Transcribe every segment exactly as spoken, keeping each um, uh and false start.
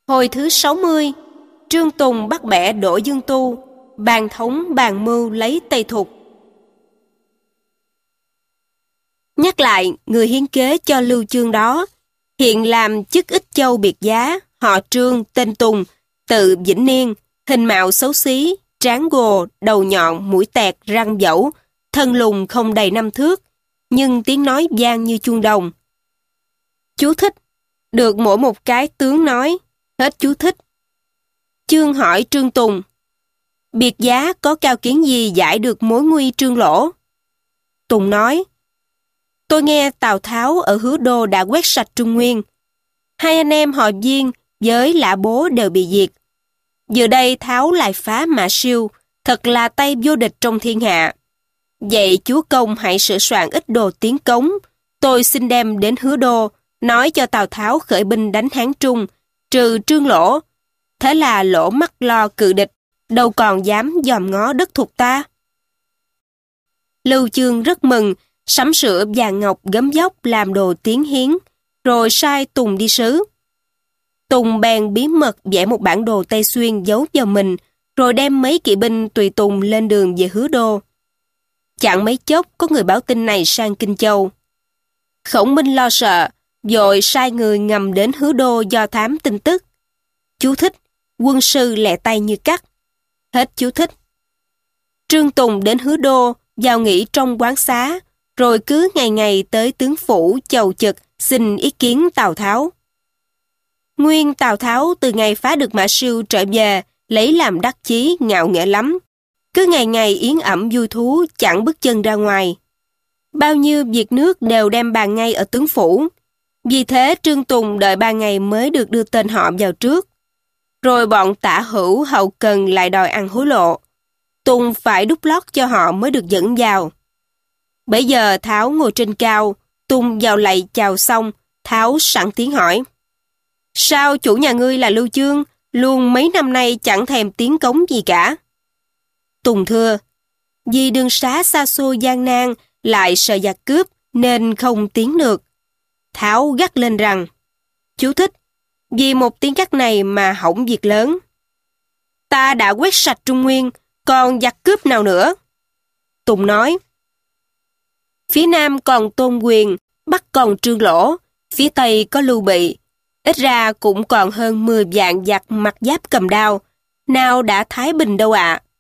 Hồi thứ sáu mươi, Trương Tùng bắt bẻ Đỗ Dương Tu, bàn thống bàn mưu lấy Tây Thục. Nhắc lại, người hiến kế cho Lưu Chương đó, hiện làm chức Ích Châu biệt giá, họ Trương, tên Tùng, tự Vĩnh Niên, hình mạo xấu xí, trán gồ, đầu nhọn, mũi tẹt, răng dẫu, thân lùn không đầy năm thước, nhưng tiếng nói vang như chuông đồng. Chú thích, được mỗi một cái tướng nói, hết chú thích. Chương hỏi Trương Tùng, biệt giá có cao kiến gì giải được mối nguy Trương Lỗ? Tùng nói, tôi nghe Tào Tháo ở Hứa Đô đã quét sạch Trung Nguyên. Hai anh em họ Viên với Lã Bố đều bị diệt. Giờ đây Tháo lại phá Mã Siêu, thật là tay vô địch trong thiên hạ. Vậy chúa công hãy sửa soạn ít đồ tiến cống, tôi xin đem đến Hứa Đô, nói cho Tào Tháo khởi binh đánh Hán Trung, trừ Trương Lỗ. Thế là Lỗ mắt lo cự địch, đâu còn dám dòm ngó đất thuộc ta. Lưu Chương rất mừng, sắm sửa vàng ngọc gấm dốc làm đồ tiến hiến, rồi sai Tùng đi sứ. Tùng bèn bí mật vẽ một bản đồ Tây Xuyên giấu vào mình, rồi đem mấy kỵ binh tùy Tùng lên đường về Hứa Đô. Chẳng mấy chốc có người báo tin này sang Kinh Châu. Khổng Minh lo sợ, vội sai người ngầm đến Hứa Đô do thám tin tức. Chú thích, quân sư lẹ tay như cắt. Hết chú thích. Trương Tùng đến Hứa Đô, vào nghỉ trong quán xá, rồi cứ ngày ngày tới tướng phủ chầu chực xin ý kiến Tào Tháo. Nguyên Tào Tháo từ ngày phá được Mã Siêu trở về, lấy làm đắc chí ngạo nghễ lắm. Cứ ngày ngày yến ẩm vui thú, chẳng bước chân ra ngoài. Bao nhiêu việc nước đều đem bàn ngay ở tướng phủ. Vì thế Trương Tùng đợi ba ngày mới được đưa tên họ vào trước. Rồi bọn Tả Hữu hậu cần lại đòi ăn hối lộ. Tùng phải đút lót cho họ mới được dẫn vào. Bấy giờ Tháo ngồi trên cao, Tùng vào lạy chào xong, Tháo sẵn tiếng hỏi. Sao chủ nhà ngươi là Lưu Chương, luôn mấy năm nay chẳng thèm tiến cống gì cả? Tùng thưa, vì đường xá xa xôi gian nan, lại sợ giặc cướp, nên không tiến được. Tháo gắt lên rằng, chú thích, vì một tiếng gắt này mà hỏng việc lớn. Ta đã quét sạch Trung Nguyên, còn giặc cướp nào nữa? Tùng nói, phía Nam còn Tôn Quyền, Bắc còn Trương Lỗ, phía Tây có Lưu Bị. Ít ra cũng còn hơn mười vạn giặc mặc giáp cầm đao, nào đã thái bình đâu ạ. À.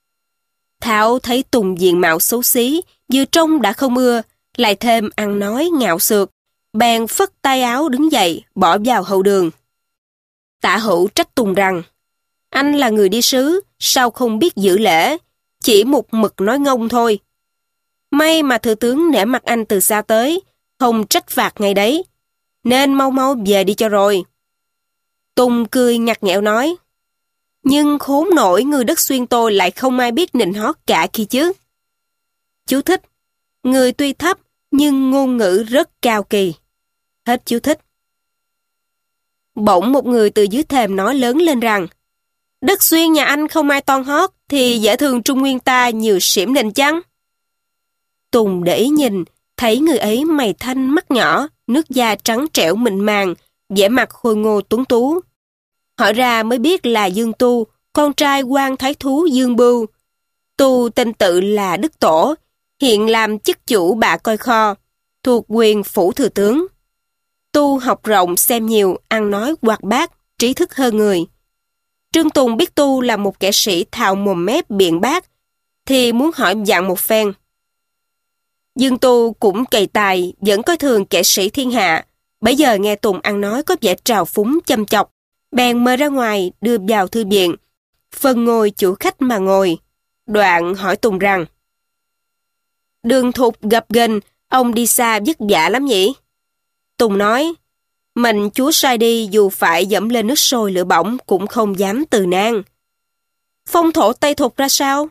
Tháo thấy Tùng diện mạo xấu xí, vừa trông đã không ưa, lại thêm ăn nói ngạo xược, bèn phất tay áo đứng dậy, bỏ vào hậu đường. Tả Hữu trách Tùng rằng, anh là người đi sứ, sao không biết giữ lễ, chỉ một mực nói ngông thôi. May mà thừa tướng nể mặt anh từ xa tới, không trách phạt ngay đấy, nên mau mau về đi cho rồi. Tùng cười nhạt nhẽo nói, nhưng khốn nổi người đất Xuyên tôi lại không ai biết nịnh hót cả khi chứ. Chú thích, người tuy thấp nhưng ngôn ngữ rất cao kỳ. Hết chú thích. Bỗng một người từ dưới thềm nói lớn lên rằng, đất Xuyên nhà anh không ai toan hót, thì dễ thường Trung Nguyên ta nhiều xỉm nịnh chăng? Tùng để ý nhìn, thấy người ấy mày thanh mắt nhỏ, nước da trắng trẻo mịn màng, vẻ mặt khôi ngô tuấn tú. Hỏi ra mới biết là Dương Tu, con trai quan thái thú Dương Bưu. Tu tên tự là Đức Tổ, hiện làm chức chủ bạ coi kho, thuộc quyền phủ thừa tướng. Tu học rộng xem nhiều, ăn nói hoạt bát, trí thức hơn người. Trương Tùng biết Tu là một kẻ sĩ thạo mồm mép biện bác, thì muốn hỏi dặn một phen. Dương Tu cũng cày tài, vẫn coi thường kẻ sĩ thiên hạ. Bấy giờ nghe Tùng ăn nói có vẻ trào phúng châm chọc, bèn mời ra ngoài đưa vào thư viện, phân ngồi chủ khách mà ngồi. Đoạn hỏi Tùng rằng, đường thục gập ghềnh, ông đi xa vất vả lắm nhỉ? Tùng nói, mình chúa sai đi dù phải dẫm lên nước sôi lửa bỏng cũng không dám từ nan. Phong thổ Tây Thục ra sao?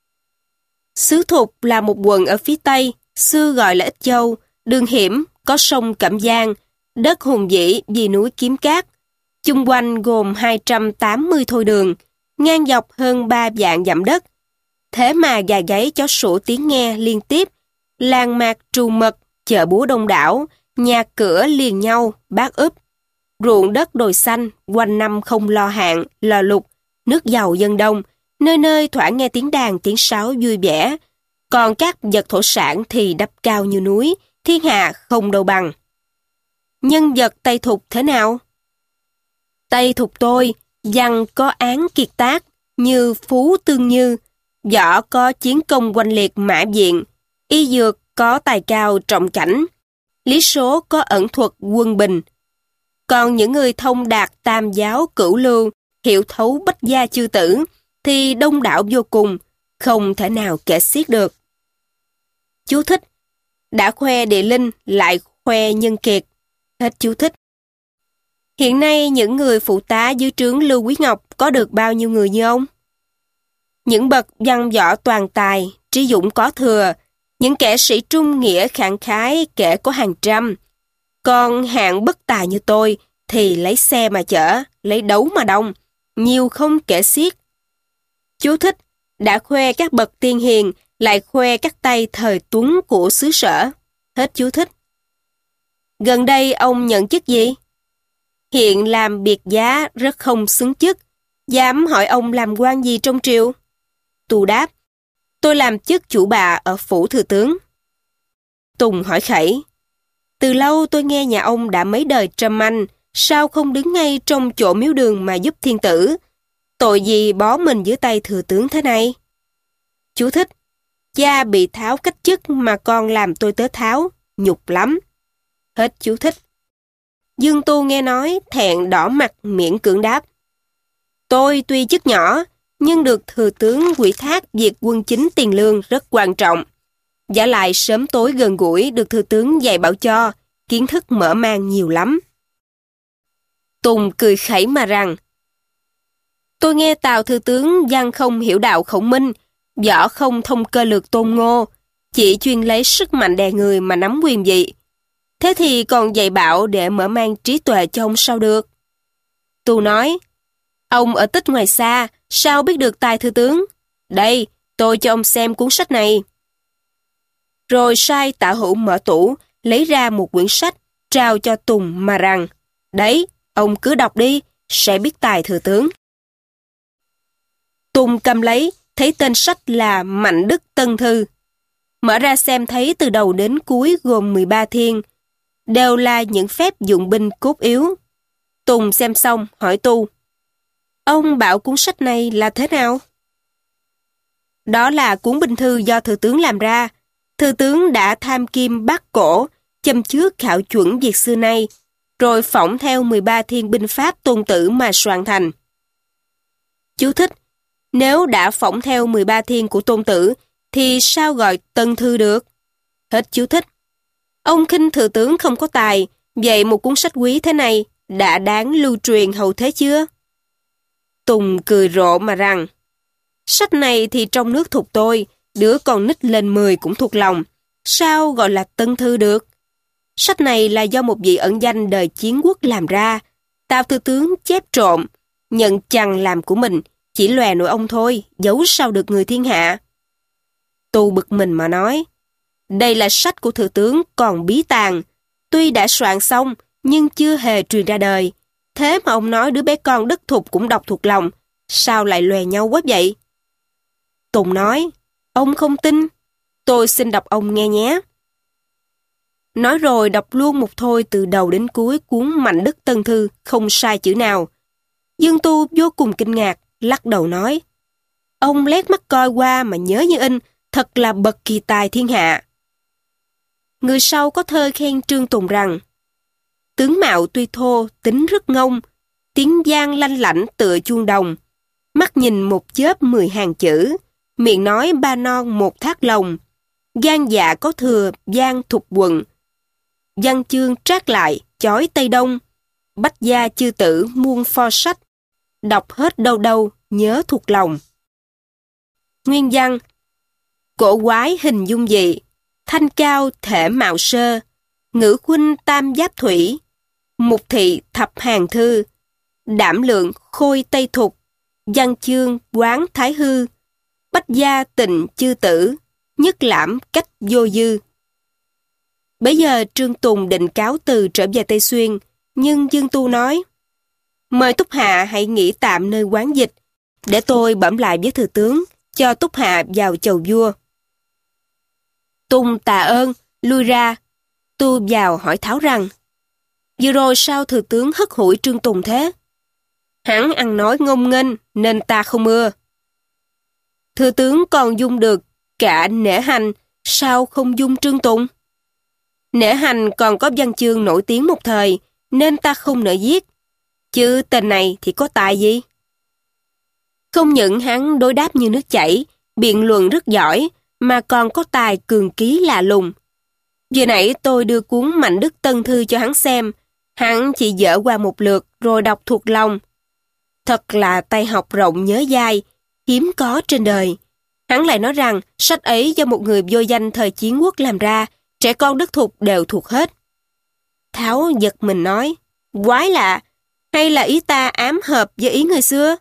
Xứ Thục là một quận ở phía Tây, xưa gọi là Ích Châu, đường hiểm, có sông Cẩm Giang, đất hùng vĩ vì núi Kiếm Cát. Chung quanh gồm hai trăm tám mươi thôi đường, ngang dọc hơn ba vạn dặm đất. Thế mà gà gáy chó sủa tiếng nghe liên tiếp, làng mạc trù mật, chợ búa đông đảo, nhà cửa liền nhau, bát úp. ruộng đất đồi xanh, quanh năm không lo hạn, lo lụt, nước giàu dân đông, nơi nơi thoảng nghe tiếng đàn tiếng sáo vui vẻ. Còn các vật thổ sản thì đắp cao như núi, thiên hạ không đâu bằng. Nhân vật Tây Thục thế nào? Tây Thục tôi, văn có án kiệt tác, như Phú Tương Như, võ có chiến công oanh liệt mã viện, y dược có tài cao trọng cảnh, lý số có ẩn thuật quân bình. Còn những người thông đạt tam giáo cửu lưu, hiểu thấu bách gia chư tử, thì đông đảo vô cùng, không thể nào kể xiết được. Chú thích: đã khoe địa linh, lại khoe nhân kiệt. Hết chú thích. Hiện nay những người phụ tá dưới trướng Lưu Quý Ngọc có được bao nhiêu người như ông? Những bậc văn võ toàn tài, trí dũng có thừa, những kẻ sĩ trung nghĩa khẳng khái kể có hàng trăm. Còn hạng bất tài như tôi thì lấy xe mà chở, lấy đấu mà đông, nhiều không kể xiết. Chú thích: đã khoe các bậc tiên hiền, lại khoe các tay thời tuấn của xứ sở. Hết chú thích. Gần đây ông nhận chức gì? Hiện làm biệt giá, rất không xứng chức. Dám hỏi ông làm quan gì trong triều? Tù đáp: tôi làm chức chủ bà ở phủ thừa tướng. Tùng hỏi khẩy: từ lâu tôi nghe nhà ông đã mấy đời trầm anh, sao không đứng ngay trong chỗ miếu đường mà giúp thiên tử? Tội gì bó mình dưới tay thừa tướng thế này? Chú thích: cha bị tháo cách chức mà con làm tôi tớ tháo, nhục lắm. Hết chú thích. Dương Tu nghe nói, thẹn đỏ mặt miễn cưỡng đáp: tôi tuy chức nhỏ, nhưng được thừa tướng ủy thác việc quân chính tiền lương rất quan trọng. Vả lại sớm tối gần gũi được thừa tướng dạy bảo cho, kiến thức mở mang nhiều lắm. Tùng cười khẩy mà rằng: tôi nghe Tào thừa tướng văn không hiểu đạo khổng minh, võ không thông cơ lược tôn ngô, chỉ chuyên lấy sức mạnh đè người mà nắm quyền vị. Thế thì còn dạy bảo để mở mang trí tuệ cho ông sao được? Tu nói: ông ở tích ngoài xa, sao biết được tài thừa tướng? Đây, tôi cho ông xem cuốn sách này. Rồi sai Tạ Hữu mở tủ, lấy ra một quyển sách, trao cho Tùng mà rằng: đấy, ông cứ đọc đi, sẽ biết tài thừa tướng. Tùng cầm lấy, thấy tên sách là Mạnh Đức Tân Thư. Mở ra xem thấy từ đầu đến cuối gồm mười ba thiên, đều là những phép dụng binh cốt yếu. Tùng xem xong hỏi Tu: ông bảo cuốn sách này là thế nào? Đó là cuốn binh thư do thừa tướng làm ra. Thừa tướng đã tham kim bát cổ, châm chước khảo chuẩn việc xưa nay, rồi phỏng theo mười ba thiên binh pháp tôn tử mà soạn thành. Chú thích: nếu đã phỏng theo mười ba thiên của tôn tử, thì sao gọi tân thư được? Hết chú thích. Ông khinh thừa tướng không có tài, vậy một cuốn sách quý thế này đã đáng lưu truyền hậu thế chưa? Tùng cười rộ mà rằng: sách này thì trong nước thuộc tôi, đứa con nít lên mười cũng thuộc lòng, sao gọi là tân thư được? Sách này là do một vị ẩn danh đời chiến quốc làm ra, Tào thừa tướng chép trộm, nhận chằng làm của mình, chỉ lòe nổi ông thôi, giấu sao được người thiên hạ. Tu bực mình mà nói: đây là sách của thừa tướng còn bí tàng, tuy đã soạn xong nhưng chưa hề truyền ra đời. Thế mà ông nói đứa bé con đất thục cũng đọc thuộc lòng, sao lại lòe nhau quá vậy? Tùng nói: ông không tin, tôi xin đọc ông nghe nhé. Nói rồi đọc luôn một thôi từ đầu đến cuối cuốn Mạnh Đức Tân Thư, không sai chữ nào. Dương Tu vô cùng kinh ngạc, lắc đầu nói: ông lét mắt coi qua mà nhớ như in, thật là bậc kỳ tài thiên hạ. Người sau có thơ khen Trương Tùng rằng: tướng mạo tuy thô, tính rất ngông, tiếng giang lanh lảnh tựa chuông đồng, mắt nhìn một chớp mười hàng chữ, miệng nói ba non một thác lòng, gan dạ có thừa giang thục quận, văn chương trác lại chói Tây Đông, bách gia chư tử muôn pho sách, đọc hết đâu đâu nhớ thuộc lòng. Nguyên văn: cổ quái hình dung dị, thanh cao thể mạo sơ, ngữ khuynh tam giáp thủy, mục thị thập hàng thư, đảm lượng khôi Tây Thục, văn chương quán thái hư, bách gia tịnh chư tử, nhất lãm cách vô dư. Bấy giờ Trương Tùng định cáo từ trở về Tây Xuyên, Nhưng Dương Tu nói, mời Túc Hạ hãy nghỉ tạm nơi quán dịch, để tôi bẩm lại với thừa tướng, cho Túc Hạ vào chầu vua. Tùng tạ ơn, lui ra. Tu vào hỏi Tháo rằng, vừa rồi sao thừa tướng hất hủi Trương Tùng thế? Hắn ăn nói ngông nghênh nên ta không ưa. Thừa tướng còn dung được cả Nể Hành, sao không dung Trương Tùng? Nể Hành còn có văn chương nổi tiếng một thời, nên ta không nỡ giết. Chứ tên này thì có tài gì? Không những hắn đối đáp như nước chảy, biện luận rất giỏi, mà còn có tài cường ký lạ lùng. Vừa nãy tôi đưa cuốn Mạnh Đức Tân Thư cho hắn xem, hắn chỉ dở qua một lượt rồi đọc thuộc lòng. Thật là tay học rộng nhớ dai, hiếm có trên đời. Hắn lại nói rằng sách ấy do một người vô danh thời chiến quốc làm ra, trẻ con đất thục đều thuộc hết. Tháo giật mình nói, quái lạ, hay là ý ta ám hợp với ý người xưa?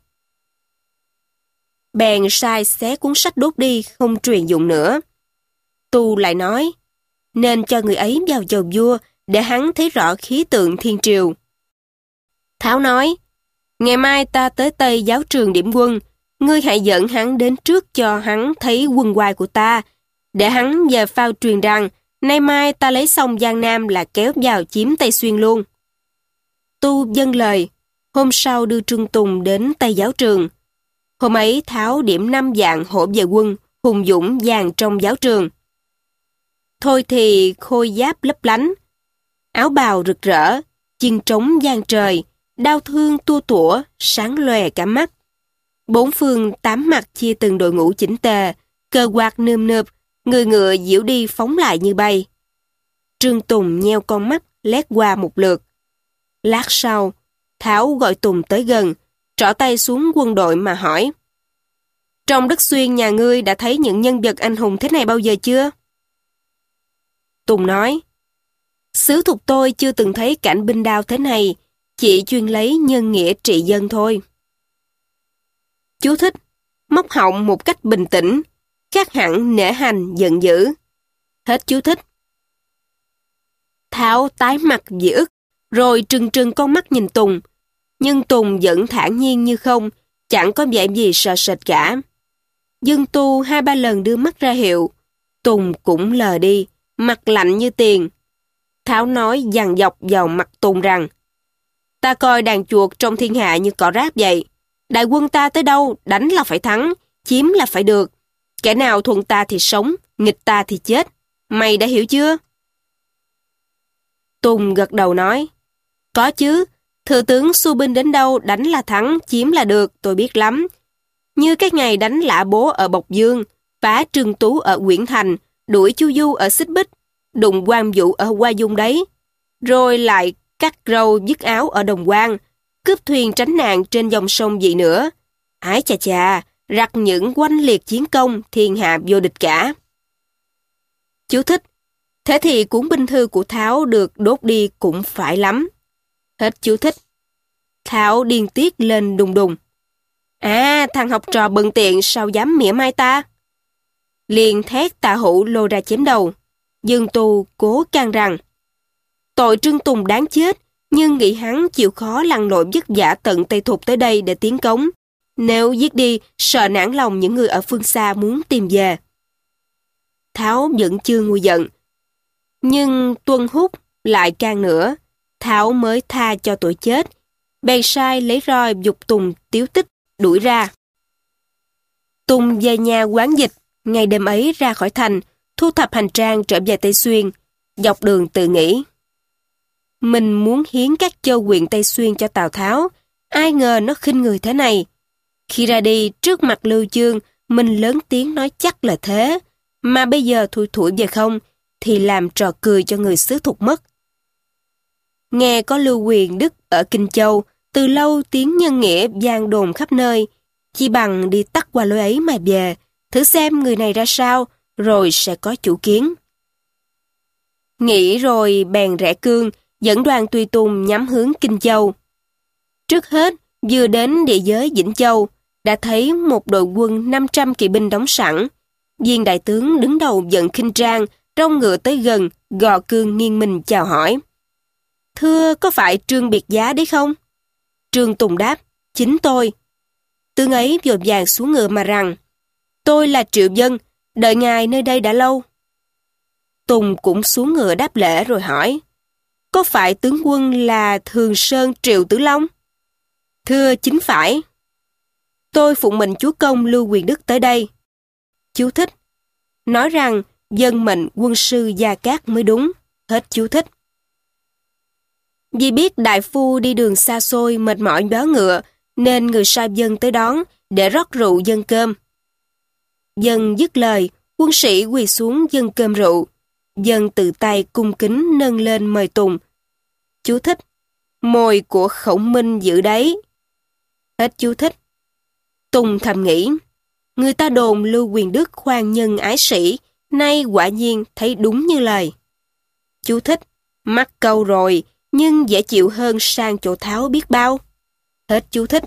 Bèn sai xé cuốn sách đốt đi, không truyền dụng nữa. Tu lại nói, nên cho người ấy vào chầu vua, để hắn thấy rõ khí tượng thiên triều. Tháo nói, ngày mai ta tới Tây giáo trường điểm quân, ngươi hãy dẫn hắn đến trước cho hắn thấy quân oai của ta, để hắn về phao truyền rằng, nay mai ta lấy xong Giang Nam là kéo vào chiếm Tây Xuyên luôn. Tu dâng lời, hôm sau đưa Trương Tùng đến Tây giáo trường. Hôm ấy Tháo điểm năm vạn hổ về quân, hùng dũng dàn trong giáo trường. Thôi thì khôi giáp lấp lánh, áo bào rực rỡ, chiên trống giang trời, đao thương tua tủa, sáng lòe cả mắt. Bốn phương tám mặt chia từng đội ngũ chỉnh tề, cờ quạt nườm nượp, người ngựa diễu đi phóng lại như bay. Trương Tùng nheo con mắt, lét qua một lượt. Lát sau, Tháo gọi Tùng tới gần, trỏ tay xuống quân đội mà hỏi. Trong đất Xuyên nhà ngươi đã thấy những nhân vật anh hùng thế này bao giờ chưa? Tùng nói, xứ thuộc tôi chưa từng thấy cảnh binh đao thế này, chỉ chuyên lấy nhân nghĩa trị dân thôi. Chú thích, móc họng một cách bình tĩnh, khác hẳn Nể Hành giận dữ. Hết chú thích. Tháo tái mặt vì ức, rồi trừng trừng con mắt nhìn Tùng, nhưng Tùng vẫn thản nhiên như không, chẳng có vẻ gì sợ sệt cả. Dương Tu hai ba lần đưa mắt ra hiệu, Tùng cũng lờ đi, mặt lạnh như tiền. Tháo nói dằn dọc vào mặt Tùng rằng, ta coi đàn chuột trong thiên hạ như cỏ rác vậy. Đại quân ta tới đâu, đánh là phải thắng, chiếm là phải được. Kẻ nào thuận ta thì sống, nghịch ta thì chết. Mày đã hiểu chưa? Tùng gật đầu nói, có chứ, thừa tướng xu binh đến đâu đánh là thắng, chiếm là được, tôi biết lắm. Như cái ngày đánh Lã Bố ở Bộc Dương, phá Trương Tú ở Uyển Thành, đuổi Chu Du ở Xích Bích, đụng Quan Vũ ở Hoa Dung đấy. Rồi lại cắt râu dứt áo ở Đồng Quang, cướp thuyền tránh nạn trên dòng sông gì nữa. Ái chà chà, rặt những oanh liệt chiến công, thiên hạ vô địch cả. Chú thích, thế thì cuốn binh thư của Tháo được đốt đi cũng phải lắm. Hết chú thích. Tháo điên tiết lên đùng đùng. À, thằng học trò bận tiện sao dám mỉa mai ta? Liền thét Tạ Hữu lôi ra chém đầu. Dương Tu cố can rằng, tội Trương Tùng đáng chết, nhưng nghĩ hắn chịu khó lặn lội vất vả tận Tây Thục tới đây để tiến cống. Nếu giết đi, sợ nản lòng những người ở phương xa muốn tìm về. Tháo vẫn chưa nguôi giận. Nhưng Tuân Húc lại can nữa, Tháo mới tha cho tội chết. Bèn sai lấy roi giục Tùng Tiếu Tích đuổi ra. Tùng về nhà quán dịch, ngày đêm ấy ra khỏi thành, thu thập hành trang trở về Tây Xuyên, dọc đường tự nghĩ. Mình muốn hiến các châu huyện Tây Xuyên cho Tào Tháo, ai ngờ nó khinh người thế này. Khi ra đi trước mặt Lưu Chương, mình lớn tiếng nói chắc là thế, mà bây giờ thui thủi về không, thì làm trò cười cho người xứ Thục mất. Nghe có Lưu Quyền Đức ở Kinh Châu, từ lâu tiếng nhân nghĩa vang đồn khắp nơi, chỉ bằng đi tắt qua lối ấy mà về, thử xem người này ra sao, rồi sẽ có chủ kiến. Nghĩ rồi bèn rẽ cương, dẫn đoàn tùy tùng nhắm hướng Kinh Châu. Trước hết, vừa đến địa giới Vĩnh Châu, đã thấy một đội quân năm trăm kỵ binh đóng sẵn. Viên đại tướng đứng đầu giận khinh trang, rong ngựa tới gần, gò cương nghiêng mình chào hỏi. Thưa, có phải Trương Biệt Giá đấy không? Trương Tùng đáp, chính tôi. Tướng ấy vội vàng xuống ngựa mà rằng, tôi là Triệu Dân, đợi ngài nơi đây đã lâu. Tùng cũng xuống ngựa đáp lễ rồi hỏi, có phải tướng quân là Thường Sơn Triệu Tử Long? Thưa, chính phải. Tôi phụng mệnh chúa công Lưu Quyền Đức tới đây. Chú thích. Nói rằng dân mệnh quân sư Gia Cát mới đúng. Hết chú thích. Vì biết đại phu đi đường xa xôi mệt mỏi béo ngựa, nên người sai dân tới đón để rót rượu dâng cơm. Dân dứt lời, quân sĩ quỳ xuống dâng cơm rượu. Dân tự tay cung kính nâng lên mời Tùng. Chú thích. Mồi của Khổng Minh giữ đấy. Hết chú thích. Tùng thầm nghĩ, người ta đồn Lưu Quyền Đức khoan nhân ái sĩ, nay quả nhiên thấy đúng như lời. Chú thích. Mắc câu rồi, nhưng dễ chịu hơn sang chỗ tháo biết bao. Hết chú thích.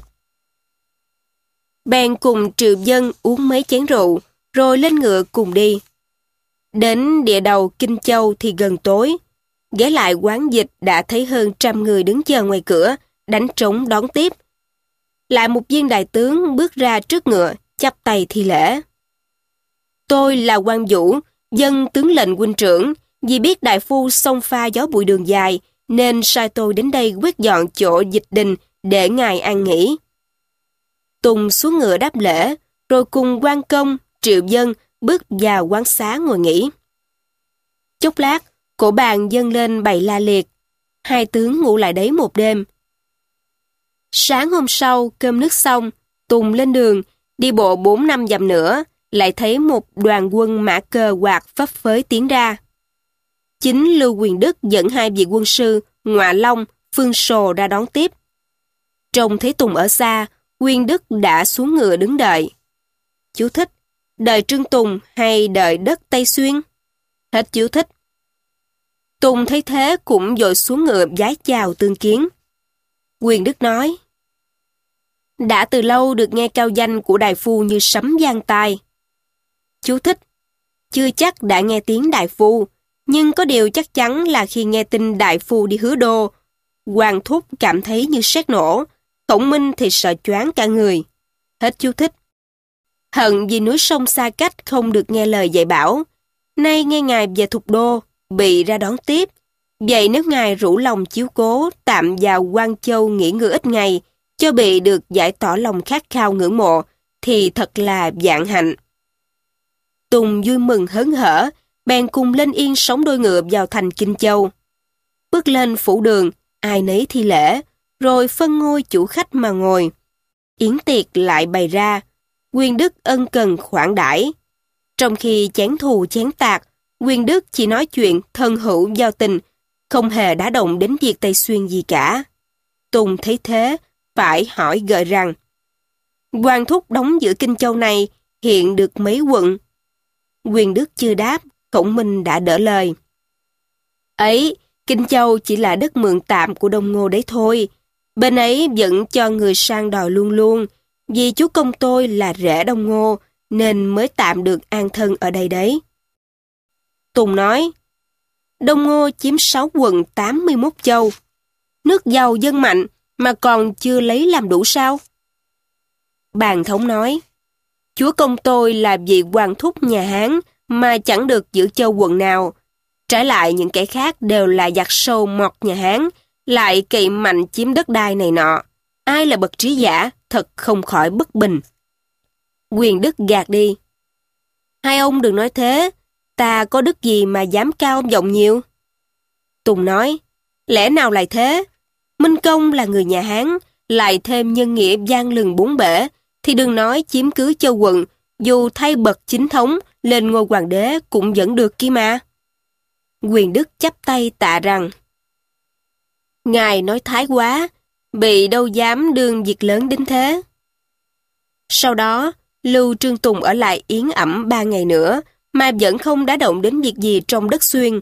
Bèn cùng Triệu Dân uống mấy chén rượu, rồi lên ngựa cùng đi. Đến địa đầu Kinh Châu thì gần tối. Ghé lại quán dịch đã thấy hơn trăm người đứng chờ ngoài cửa, đánh trống đón tiếp. Lại một viên đại tướng bước ra trước ngựa, chắp tay thi lễ. Tôi là Quan Vũ, dân tướng lệnh huynh trưởng, vì biết đại phu xông pha gió bụi đường dài, nên sai tôi đến đây quét dọn chỗ dịch đình để ngài an nghỉ. Tùng xuống ngựa đáp lễ, rồi cùng Quan Công, Triệu Dân bước vào quán xá ngồi nghỉ. Chốc lát, cổ bàn dâng lên bày la liệt. Hai tướng ngủ lại đấy một đêm. Sáng hôm sau, cơm nước xong, Tùng lên đường, đi bộ bốn năm dặm nữa, lại thấy một đoàn quân mã cờ quạt phấp phới tiến ra. Chính Lưu Quyền Đức dẫn hai vị quân sư, Ngọa Long, Phương Sồ ra đón tiếp. Trông thấy Tùng ở xa, Quyền Đức đã xuống ngựa đứng đợi. Chú thích. Đợi Trương Tùng hay đợi đất Tây Xuyên? Hết chú thích. Tùng thấy thế cũng vội xuống ngựa vái chào tương kiến. Quyền Đức nói, đã từ lâu được nghe cao danh của đại phu như sấm vang tai. Chú thích. Chưa chắc đã nghe tiếng đại phu, nhưng có điều chắc chắn là khi nghe tin đại phu đi Hứa Đô, Hoàng Thúc cảm thấy như sét nổ, Khổng Minh thì sợ choáng cả người. Hết chú thích. Hận vì núi sông xa cách không được nghe lời dạy bảo, nay nghe ngài về Thục Đô, bị ra đón tiếp. Vậy nếu ngài rủ lòng chiếu cố, tạm vào Quan Châu nghỉ ngơi ít ngày, cho bị được giải tỏ lòng khát khao ngưỡng mộ, thì thật là vạn hạnh. Tùng vui mừng hớn hở, bèn cùng lên yên sóng đôi ngựa vào thành Kinh Châu. Bước lên phủ đường, ai nấy thi lễ, rồi phân ngôi chủ khách mà ngồi. Yến tiệc lại bày ra, Quyền Đức ân cần khoản đãi. Trong khi chén thù chén tạc, Quyền Đức chỉ nói chuyện thân hữu giao tình, không hề đả động đến việc Tây Xuyên gì cả. Tùng thấy thế, phải hỏi gợi rằng, Hoàng Thúc đóng giữ Kinh Châu này hiện được mấy quận? Quyền Đức chưa đáp, Khổng Minh đã đỡ lời. Ấy, Kinh Châu chỉ là đất mượn tạm của Đông Ngô đấy thôi. Bên ấy vẫn cho người sang đòi luôn luôn, vì chú công tôi là rể Đông Ngô, nên mới tạm được an thân ở đây đấy. Tùng nói, Đông Ngô chiếm sáu quận tám mươi mốt châu. Nước giàu dân mạnh mà còn chưa lấy làm đủ sao? Bàn thống nói, chúa công tôi là vị hoàng thúc nhà Hán mà chẳng được giữ châu quận nào. Trái lại những kẻ khác đều là giặc sâu mọt nhà Hán, lại cậy mạnh chiếm đất đai này nọ. Ai là bậc trí giả, thật không khỏi bất bình. Quyền Đức gạt đi. Hai ông đừng nói thế, ta có đức gì mà dám cao vọng nhiều? Tùng nói, lẽ nào lại thế? Minh Công là người nhà Hán, lại thêm nhân nghĩa vang lừng bốn bể, thì đừng nói chiếm cứ châu quận, dù thay bậc chính thống lên ngôi hoàng đế cũng vẫn được kia mà. Quyền Đức chắp tay tạ rằng, ngài nói thái quá, bị đâu dám đương việc lớn đến thế. Sau đó, Lưu Trương Tùng ở lại Yến ẩm ba ngày nữa, mà vẫn không đả động đến việc gì trong đất Xuyên.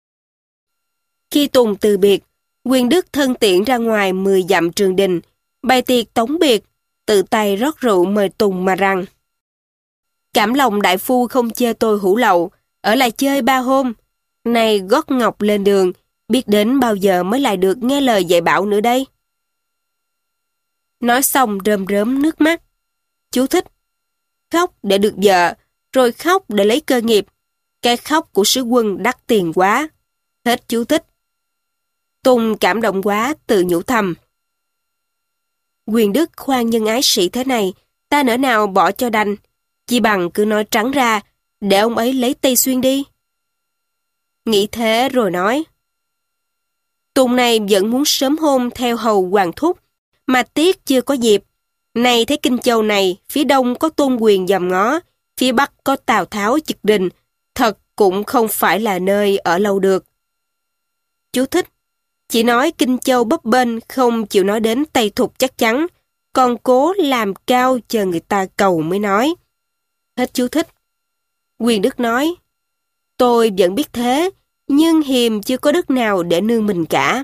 Khi Tùng từ biệt, Quyền Đức thân tiện ra ngoài mười dặm trường đình, bày tiệc tống biệt, tự tay rót rượu mời Tùng mà rằng, cảm lòng đại phu không chê tôi hủ lậu, ở lại chơi ba hôm. Nay gót ngọc lên đường, biết đến bao giờ mới lại được nghe lời dạy bảo nữa đây. Nói xong rơm rớm nước mắt. Chú thích: khóc để được vợ, rồi khóc để lấy cơ nghiệp. Cái khóc của sứ quân đắt tiền quá. Hết chú thích. Tùng cảm động quá, tự nhủ thầm. Quyền Đức khoan nhân ái sĩ thế này, ta nỡ nào bỏ cho đành, chỉ bằng cứ nói trắng ra, để ông ấy lấy Tây Xuyên đi. Nghĩ thế rồi nói. Tùng này vẫn muốn sớm hôn theo hầu Hoàng Thúc, mà tiếc chưa có dịp. Này thấy Kinh Châu này, phía đông có Tôn Quyền dòm ngó, phía bắc có Tào Tháo Trực Đình, thật cũng không phải là nơi ở lâu được. Chú thích: chỉ nói Kinh Châu bấp bênh, không chịu nói đến Tây Thục chắc chắn, còn cố làm cao chờ người ta cầu mới nói. Hết chú thích. Quyền Đức nói, tôi vẫn biết thế, nhưng hiềm chưa có đất nào để nương mình cả.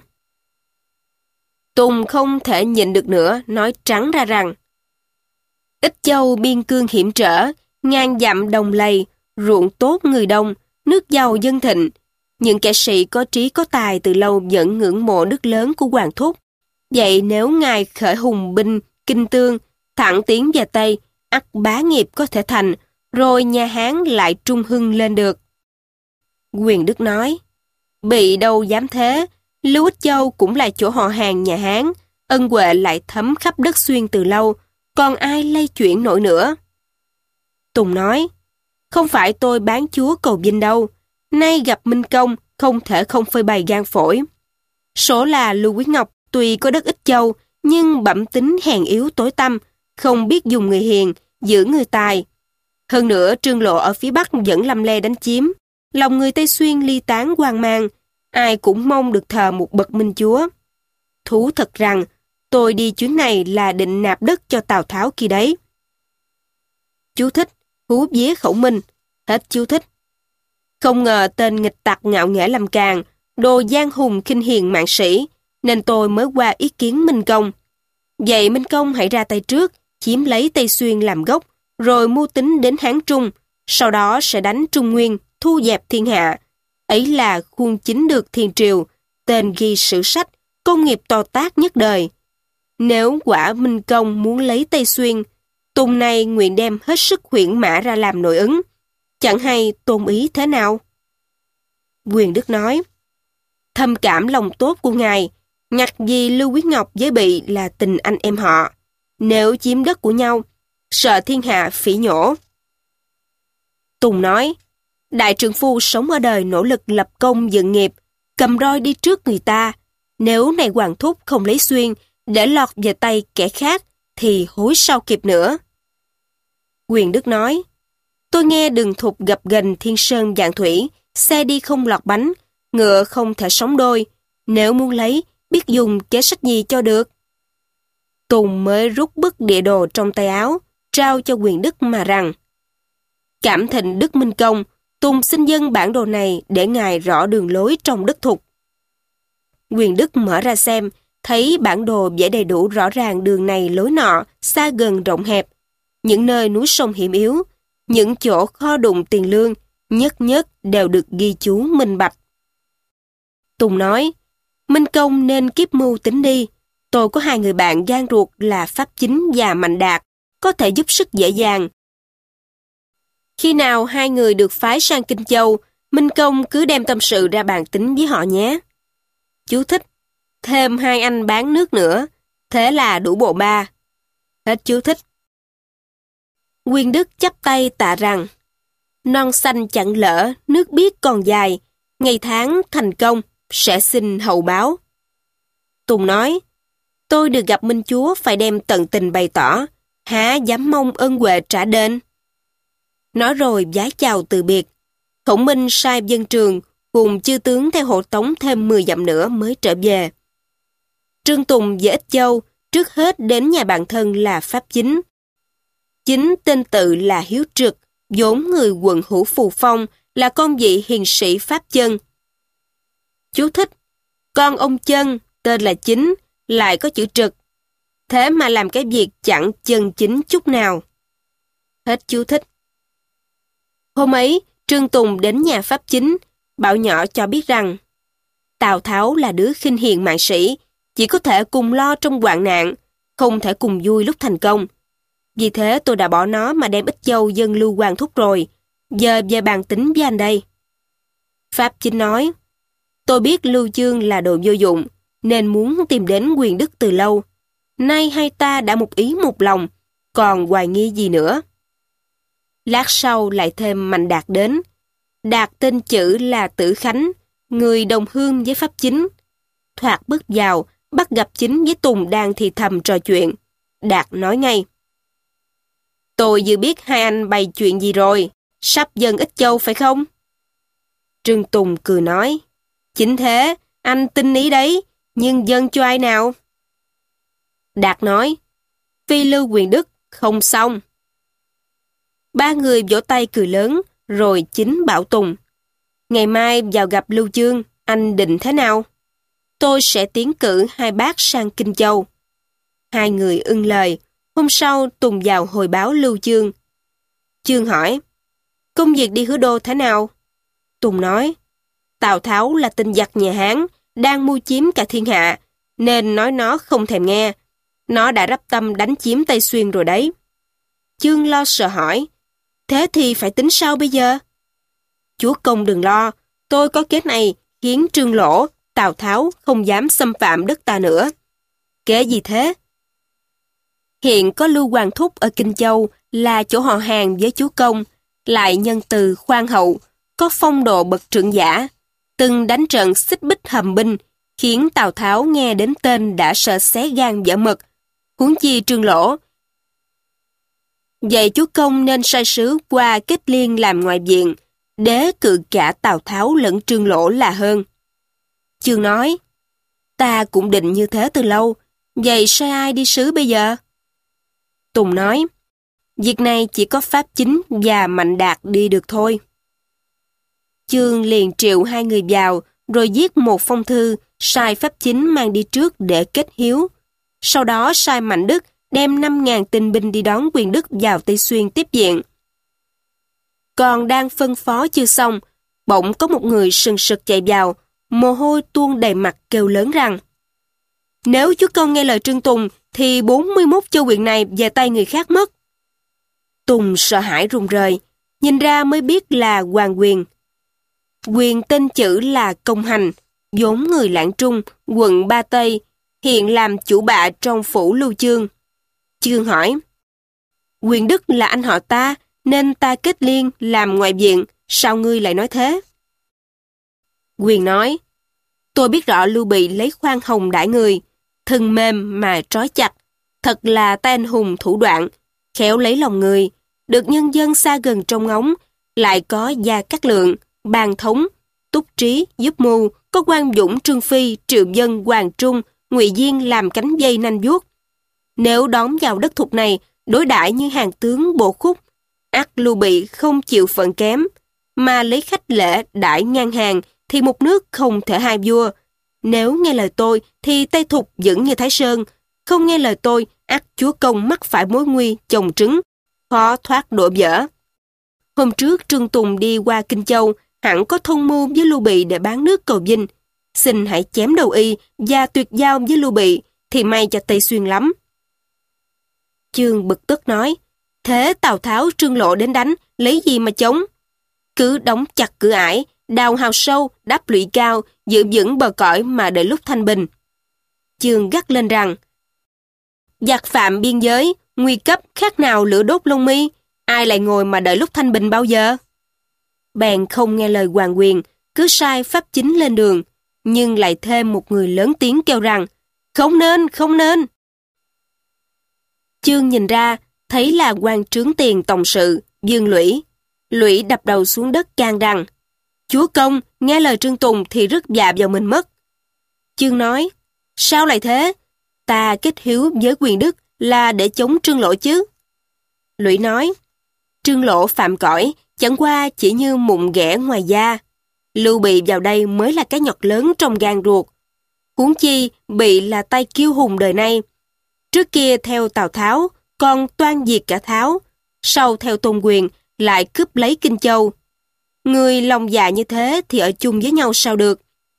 Tùng không thể nhịn được nữa, nói trắng ra rằng, Ích Châu biên cương hiểm trở, ngàn dặm đồng lầy, ruộng tốt người đông, nước giàu dân thịnh. Những kẻ sĩ có trí có tài từ lâu vẫn ngưỡng mộ nước lớn của Hoàng Thúc. Vậy nếu ngài khởi hùng binh Kinh Tương, thẳng tiến về Tây, ắt bá nghiệp có thể thành, rồi nhà Hán lại trung hưng lên được. Quyền Đức nói, bị đâu dám thế, Lưu Ích Châu cũng là chỗ họ hàng nhà Hán, ân huệ lại thấm khắp đất Xuyên từ lâu, còn ai lay chuyển nổi nữa. Tùng nói, không phải tôi bán chúa cầu vinh đâu, nay gặp Minh Công, không thể không phơi bày gan phổi. Số là Lưu Quý Ngọc tuy có đất Ích Châu, nhưng bẩm tính hèn yếu tối tăm, không biết dùng người hiền, giữ người tài. Hơn nữa Trương Lộ ở phía Bắc vẫn lăm le đánh chiếm, lòng người Tây Xuyên ly tán hoang mang, ai cũng mong được thờ một bậc minh chúa. Thú thật rằng, tôi đi chuyến này là định nạp đất cho Tào Tháo kia đấy. Chú thích, hú vía khẩu minh. Hết chú thích. Không ngờ tên nghịch tặc ngạo nghễ làm càng, đồ giang hùng khinh hiền mạng sĩ, nên tôi mới qua ý kiến Minh Công. Vậy Minh Công hãy ra tay trước, chiếm lấy Tây Xuyên làm gốc, rồi mưu tính đến Hán Trung, sau đó sẽ đánh Trung Nguyên, thu dẹp thiên hạ. Ấy là khuôn chính được thiên triều, tên ghi sử sách, công nghiệp to tác nhất đời. Nếu quả Minh Công muốn lấy Tây Xuyên, Tùng này nguyện đem hết sức huyễn mã ra làm nội ứng. Chẳng hay tôn ý thế nào? Quyền Đức nói, thâm cảm lòng tốt của ngài, nhặt gì Lưu Quý Ngọc với Bị là tình anh em họ. Nếu chiếm đất của nhau, sợ thiên hạ phỉ nhổ. Tùng nói, đại trượng phu sống ở đời nỗ lực lập công dựng nghiệp, cầm roi đi trước người ta. Nếu này Hoàng Thúc không lấy Xuyên, để lọt về tay kẻ khác, thì hối sao kịp nữa. Quyền Đức nói, tôi nghe Đường Thục gập ghềnh thiên sơn vạn thủy, xe đi không lọt bánh, ngựa không thể sống đôi. Nếu muốn lấy, biết dùng kế sách gì cho được. Tùng mới rút bức địa đồ trong tay áo, trao cho Quyền Đức mà rằng, cảm thịnh Đức Minh Công, Tùng xin dâng bản đồ này để ngài rõ đường lối trong đất Thục. Quyền Đức mở ra xem, thấy bản đồ vẽ đầy đủ rõ ràng đường này lối nọ, xa gần rộng hẹp, những nơi núi sông hiểm yếu, những chỗ kho đụng tiền lương, nhất nhất đều được ghi chú minh bạch. Tùng nói, Minh Công nên kiếp mưu tính đi, tôi có hai người bạn gan ruột là Pháp Chính và Mạnh Đạt, có thể giúp sức dễ dàng. Khi nào hai người được phái sang Kinh Châu, Minh Công cứ đem tâm sự ra bàn tính với họ nhé. Chú thích, thêm hai anh bán nước nữa, thế là đủ bộ ba. Hết chú thích. Quyền Đức chắp tay tạ rằng, non xanh chẳng lỡ, nước biếc còn dài, ngày tháng thành công, sẽ xin hậu báo. Tùng nói, tôi được gặp Minh Chúa phải đem tận tình bày tỏ, há dám mong ơn huệ trả đền. Nói rồi vái chào từ biệt. Khổng Minh sai dân trường cùng chư tướng theo hộ tống thêm mười dặm nữa mới trở về. Trương Tùng về Ích Châu, trước hết đến nhà bạn thân là Pháp Chính. Chính tên tự là Hiếu Trực, vốn người quận Hữu Phù Phong, là con vị hiền sĩ Pháp Chân. Chú thích, con ông Chân, tên là Chính, lại có chữ Trực. Thế mà làm cái việc chẳng chân chính chút nào. Hết chú thích. Hôm ấy, Trương Tùng đến nhà Pháp Chính, bảo nhỏ cho biết rằng, Tào Tháo là đứa khinh hiền mạng sĩ, chỉ có thể cùng lo trong hoạn nạn, không thể cùng vui lúc thành công. Vì thế tôi đã bỏ nó mà đem Ích Châu dâng Lưu Hoàng Thúc rồi. Giờ về bàn tính với anh đây. Pháp Chính nói, tôi biết Lưu Chương là đồ vô dụng, nên muốn tìm đến Quyền Đức từ lâu. Nay hai ta đã một ý một lòng, còn hoài nghi gì nữa. Lát sau lại thêm Mạnh Đạt đến. Đạt tên chữ là Tử Khánh, người đồng hương với Pháp Chính. Thoạt bước vào, bắt gặp Chính với Tùng đang thì thầm trò chuyện. Đạt nói ngay, tôi vừa biết hai anh bày chuyện gì rồi, sắp dâng Ích Châu phải không? Trương Tùng cười nói, chính thế, anh tin ý đấy, nhưng dâng cho ai nào? Đạt nói, phi Lưu Quyền Đức, không xong. Ba người vỗ tay cười lớn, rồi Chính bảo Tùng, ngày mai vào gặp Lưu Chương, anh định thế nào? Tôi sẽ tiến cử hai bác sang Kinh Châu. Hai người ưng lời. Hôm sau Tùng vào hồi báo Lưu Chương. Chương hỏi, công việc đi Hứa Đô thế nào? Tùng nói, Tào Tháo là tên giặc nhà Hán, đang mưu chiếm cả thiên hạ, nên nói nó không thèm nghe. Nó đã đắp tâm đánh chiếm Tây Xuyên rồi đấy. Chương lo sợ hỏi, thế thì phải tính sao bây giờ? Chúa công đừng lo, tôi có kế này khiến Trương Lỗ, Tào Tháo không dám xâm phạm đất ta nữa. Kế gì thế? Hiện có Lưu Hoàng Thúc ở Kinh Châu là chỗ họ hàng với chúa công, lại nhân từ khoan hậu, có phong độ bậc trưởng giả, từng đánh trận xích bích hầm binh, khiến Tào Tháo nghe đến tên đã sợ xé gan vỡ mật, huống chi Trương Lỗ. Vậy chúa công nên sai sứ qua kết liên làm ngoại viện, đế cự cả Tào Tháo lẫn Trương Lỗ là hơn. Chương nói, ta cũng định như thế từ lâu, vậy sai ai đi sứ bây giờ? Tùng nói, việc này chỉ có Pháp Chính và Mạnh Đạt đi được thôi. Chương liền triệu hai người vào, rồi viết một phong thư, sai Pháp Chính mang đi trước để kết hiếu. Sau đó sai Mạnh Đức đem năm ngàn tinh binh đi đón Quyền Đức vào Tây Xuyên tiếp viện. Còn đang phân phó chưa xong, bỗng có một người sừng sực chạy vào, mồ hôi tuôn đầy mặt kêu lớn rằng, nếu chúa công nghe lời Trương Tùng, thì bốn mươi mốt châu huyện này về tay người khác mất. Tùng sợ hãi run rời, nhìn ra mới biết là Hoàng Quyền. Quyền tên chữ là Công Hành, vốn người Lạng Trung, quận Ba Tây, hiện làm chủ bạ trong phủ Lưu Chương. Chương hỏi, Quyền Đức là anh họ ta, nên ta kết liên làm ngoại viện, sao ngươi lại nói thế? Quyền nói, tôi biết rõ Lưu Bị lấy khoan hồng đãi người, thân mềm mà trói chặt, thật là tay anh hùng thủ đoạn, khéo lấy lòng người, được nhân dân xa gần trong ngóng, lại có Gia Cát Lượng, Bàn Thống, Túc Trí, Giúp Mưu, có Quan Dũng, Trương Phi, Triệu Dân, Hoàng Trung, Ngụy Diên làm cánh dây nanh vuốt. Nếu đón vào đất thục này, đối đãi như hàng tướng bộ khúc, ắt Lưu Bị không chịu phận kém, mà lấy khách lễ đãi ngang hàng, thì một nước không thể hai vua. Nếu nghe lời tôi, thì Tây Thục vững như Thái Sơn, không nghe lời tôi, ắt chúa công mắc phải mối nguy chồng trứng, khó thoát đổ vỡ. Hôm trước Trương Tùng đi qua Kinh Châu, hẳn có thông mưu với Lưu Bị để bán nước cầu Vinh. Xin hãy chém đầu y và tuyệt giao với Lưu Bị, thì may cho Tây Xuyên lắm. Chương bực tức nói, thế Tào Tháo Trương Lộ đến đánh, lấy gì mà chống? Cứ đóng chặt cửa ải, đào hào sâu, đắp lũy cao, giữ vững bờ cõi mà đợi lúc thanh bình. Chương gắt lên rằng, giặc phạm biên giới, nguy cấp khác nào lửa đốt lông mi, ai lại ngồi mà đợi lúc thanh bình bao giờ? Bèn không nghe lời Hoàng Quyền, cứ sai Pháp Chính lên đường, nhưng lại thêm một người lớn tiếng kêu rằng, không nên, không nên. Chương nhìn ra, thấy là quan trướng tiền tổng sự, Dương Lũy. Lũy đập đầu xuống đất can rằng, chúa công, nghe lời Trương Tùng thì rứt dạ vào mình mất. Chương nói, sao lại thế? Ta kết hiếu với Quyền Đức là để chống Trương Lỗ chứ. Lũy nói, Trương Lỗ phạm cõi, chẳng qua chỉ như mụn ghẻ ngoài da. Lưu Bị vào đây mới là cái nhọt lớn trong gan ruột. Huống chi, Bị là tay kiêu hùng đời nay. Trước kia theo Tào Tháo, còn toan diệt cả Tháo. Sau theo Tôn Quyền, lại cướp lấy Kinh Châu. Người lòng dạ như thế thì ở chung với nhau sao được.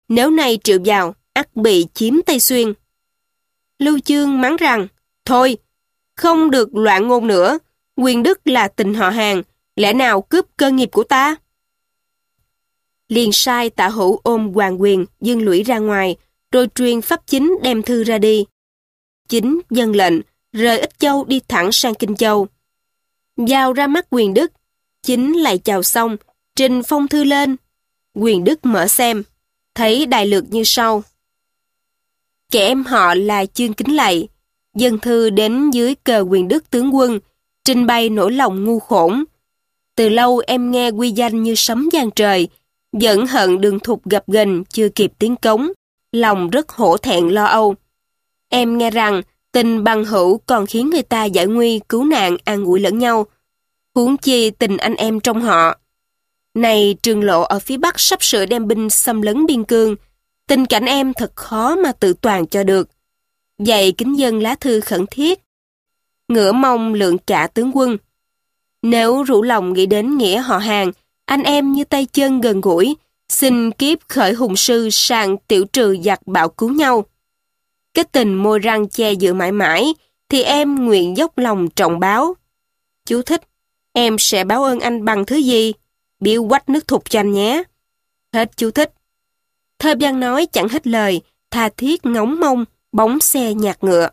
Nếu nay triệu vào, ắt bị chiếm Tây Xuyên. Lưu Chương mắng rằng, thôi, không được loạn ngôn nữa, Quyền Đức là tình họ hàng, lẽ nào cướp cơ nghiệp của ta? Liền sai Tạ Hữu ôm hoàng quyền, dương lũy ra ngoài, rồi truyền pháp chính đem thư ra đi. Chính dân lệnh, rời Ích Châu đi thẳng sang Kinh Châu. Giao ra mắt Quyền Đức, chính lại chào xong, trình phong thư lên. Quyền Đức mở xem, thấy đại lược như sau. Kẻ em họ là Chương Kính Lạy, dân thư đến dưới cờ Quyền Đức tướng quân, trình bày nỗi lòng ngu khổn. Từ lâu em nghe quy danh như sấm giang trời, giận hận đường thục gập ghềnh chưa kịp tiến cống, lòng rất hổ thẹn lo âu. Em nghe rằng tình bằng hữu còn khiến người ta giải nguy cứu nạn an ủi lẫn nhau, huống chi tình anh em trong họ. Này Trường Lộ ở phía Bắc sắp sửa đem binh xâm lấn biên cương, tình cảnh em thật khó mà tự toàn cho được. Vậy kính dân lá thư khẩn thiết, ngửa mong lượng cả tướng quân. Nếu rủ lòng nghĩ đến nghĩa họ hàng, anh em như tay chân gần gũi, xin kiếp khởi hùng sư sang tiểu trừ giặc bạo cứu nhau. Cái tình môi răng che giữ mãi mãi, thì em nguyện dốc lòng trọng báo. Chú thích, em sẽ báo ơn anh bằng thứ gì? Biếu quách nước thục cho anh nhé. Hết chú thích. Thơ văn nói chẳng hết lời, tha thiết ngóng mong, bóng xe nhạt ngựa.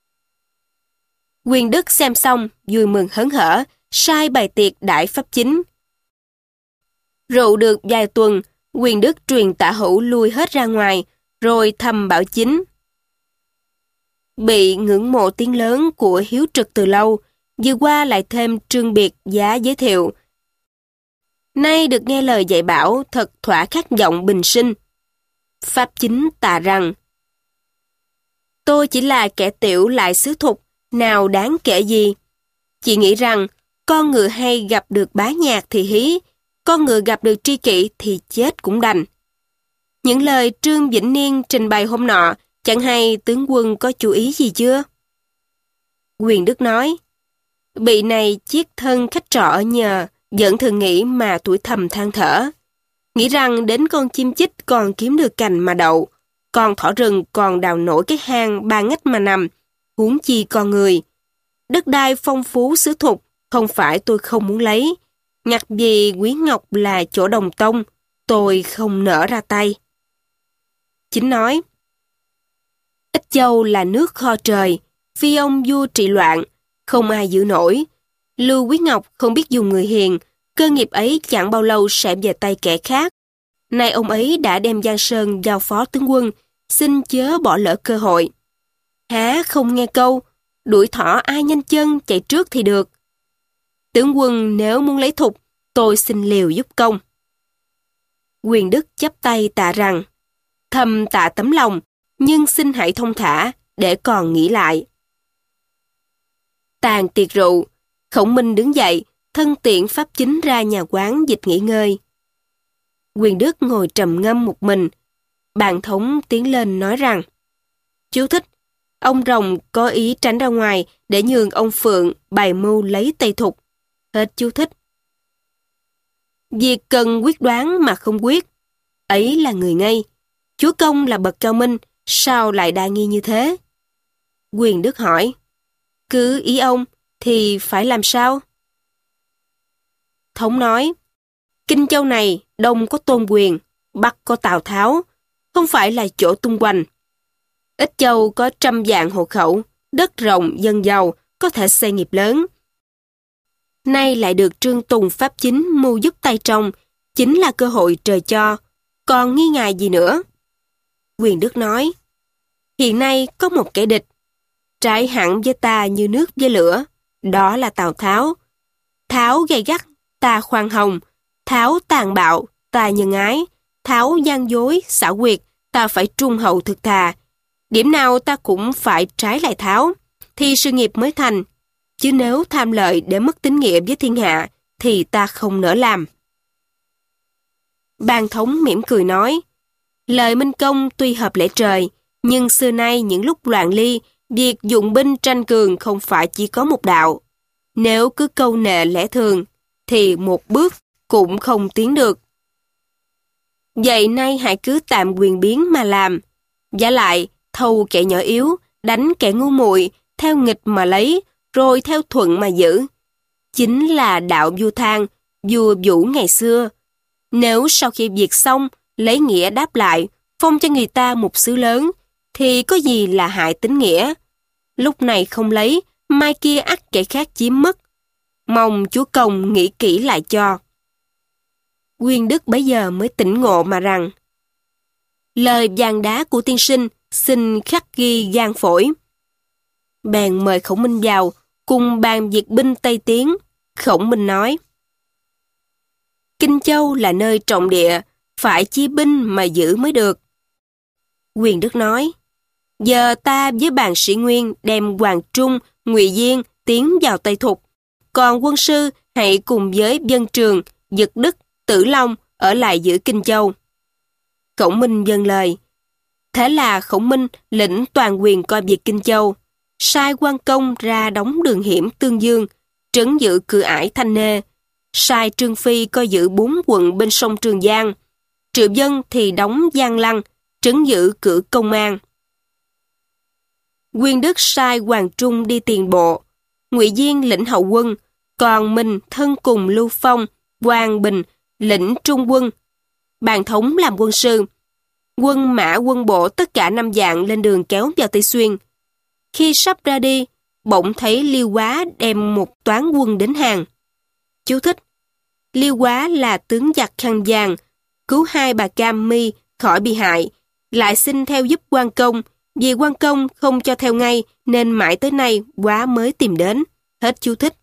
Quyền Đức xem xong, vui mừng hớn hở, sai bày tiệc đại pháp chính. Rượu được vài tuần, Quyền Đức truyền Tạ Hữu lui hết ra ngoài, rồi thầm bảo chính. Bị ngưỡng mộ tiếng lớn của hiếu trực từ lâu, vừa qua lại thêm trương biệt giá giới thiệu. Nay được nghe lời dạy bảo thật thỏa khát vọng bình sinh. Pháp chính tạ rằng, tôi chỉ là kẻ tiểu lại xứ thục, nào đáng kể gì. Chị nghĩ rằng, con ngựa hay gặp được bá nhạc thì hí, con ngựa gặp được tri kỷ thì chết cũng đành. Những lời Trương Vĩnh Niên trình bày hôm nọ, chẳng hay tướng quân có chú ý gì chưa? Quyền Đức nói, bị này chiết thân khách trọ ở nhờ, vẫn thường nghĩ mà tuổi thầm than thở. Nghĩ rằng đến con chim chích còn kiếm được cành mà đậu, con thỏ rừng còn đào nổi cái hang ba ngách mà nằm, huống chi con người. Đất đai phong phú xứ thục, không phải tôi không muốn lấy. Nhặt gì Quý Ngọc là chỗ đồng tông, tôi không nỡ ra tay. Chính nói, Ích Châu là nước kho trời, phi ông vua trị loạn, không ai giữ nổi. Lưu Quý Ngọc không biết dùng người hiền, cơ nghiệp ấy chẳng bao lâu sẽ về tay kẻ khác. Nay ông ấy đã đem Giang Sơn giao phó tướng quân, xin chớ bỏ lỡ cơ hội. Há không nghe câu, đuổi thỏ ai nhanh chân chạy trước thì được. Tướng quân nếu muốn lấy thục, tôi xin liều giúp công. Quyền Đức chắp tay tạ rằng, thầm tạ tấm lòng, nhưng xin hãy thông thả, để còn nghĩ lại. Tàn tiệc rượu, Khổng Minh đứng dậy, thân tiện pháp chính ra nhà quán dịch nghỉ ngơi. Quyền Đức ngồi trầm ngâm một mình. Bàn thống tiến lên nói rằng, chú thích, ông Rồng có ý tránh ra ngoài để nhường ông Phượng bày mưu lấy Tây Thục. Hết chú thích. Việc cần quyết đoán mà không quyết, ấy là người ngây. Chúa công là bậc cao minh, sao lại đa nghi như thế? Quyền Đức hỏi, cứ ý ông thì phải làm sao? Thống nói, Kinh Châu này đông có Tôn Quyền, bắc có Tào Tháo, không phải là chỗ tung hoành. Ích Châu có trăm vạn hộ khẩu, đất rộng dân giàu, có thể xây nghiệp lớn. Nay lại được Trương Tùng pháp chính mưu giúp tay trong, chính là cơ hội trời cho, còn nghi ngại gì nữa? Quyền Đức nói, hiện nay có một kẻ địch, trái hẳn với ta như nước với lửa, đó là Tào Tháo. Tháo gay gắt, ta khoan hồng, Tháo tàn bạo, ta nhân ái, Tháo gian dối, xảo quyệt, ta phải trung hậu thực thà. Điểm nào ta cũng phải trái lại Tháo, thì sự nghiệp mới thành. Chứ nếu tham lợi để mất tín nghĩa với thiên hạ, thì ta không nỡ làm. Bàn thống mỉm cười nói, lời Minh Công tuy hợp lẽ trời, nhưng xưa nay những lúc loạn ly, việc dụng binh tranh cường không phải chỉ có một đạo. Nếu cứ câu nệ lẽ thường, thì một bước cũng không tiến được. Vậy nay hãy cứ tạm quyền biến mà làm. Vả lại, thâu kẻ nhỏ yếu, đánh kẻ ngu muội, theo nghịch mà lấy, rồi theo thuận mà giữ. Chính là đạo vua Thang, vua Vũ ngày xưa. Nếu sau khi việc xong, lấy nghĩa đáp lại, phong cho người ta một xứ lớn, thì có gì là hại tính nghĩa. Lúc này không lấy, mai kia ắt kẻ khác chiếm mất. Mong chúa công nghĩ kỹ lại cho. Nguyên Đức bấy giờ mới tỉnh ngộ mà rằng: lời vàng đá của tiên sinh xin khắc ghi gan phổi. Bèn mời Khổng Minh vào, cùng bàn việc binh Tây Tiến. Khổng Minh nói: Kinh Châu là nơi trọng địa, phải chia binh mà giữ mới được. Nguyên Đức nói: giờ ta với bàn sĩ Nguyên đem Hoàng Trung, Ngụy Diên tiến vào Tây Thục, còn quân sư hãy cùng với Vân Trường, Dực Đức, Tử Long ở lại giữ Kinh Châu. Khổng Minh vâng lời. Thế là Khổng Minh lĩnh toàn quyền coi việc Kinh Châu, sai quan công ra đóng đường hiểm Tương Dương, trấn giữ cửa ải Thanh Nê, sai Trương Phi coi giữ bốn quận bên sông Trường Giang, Triệu Dân thì đóng Giang Lăng, trấn giữ cửa Công An. Nguyên Đức sai Hoàng Trung đi tiền bộ, Ngụy Diên lĩnh hậu quân, còn mình thân cùng Lưu Phong, Quang Bình lĩnh trung quân. Bàn thống làm quân sư. Quân mã quân bộ tất cả năm vạn lên đường kéo vào Tây Xuyên. Khi sắp ra đi, bỗng thấy Liêu Quá đem một toán quân đến hàng. Chú thích: Liêu Quá là tướng giặc khăn vàng, cứu hai bà Cam Mi khỏi bị hại, lại xin theo giúp quan công, vì quan công không cho theo ngay nên mãi tới nay Quá mới tìm đến. Hết chú thích.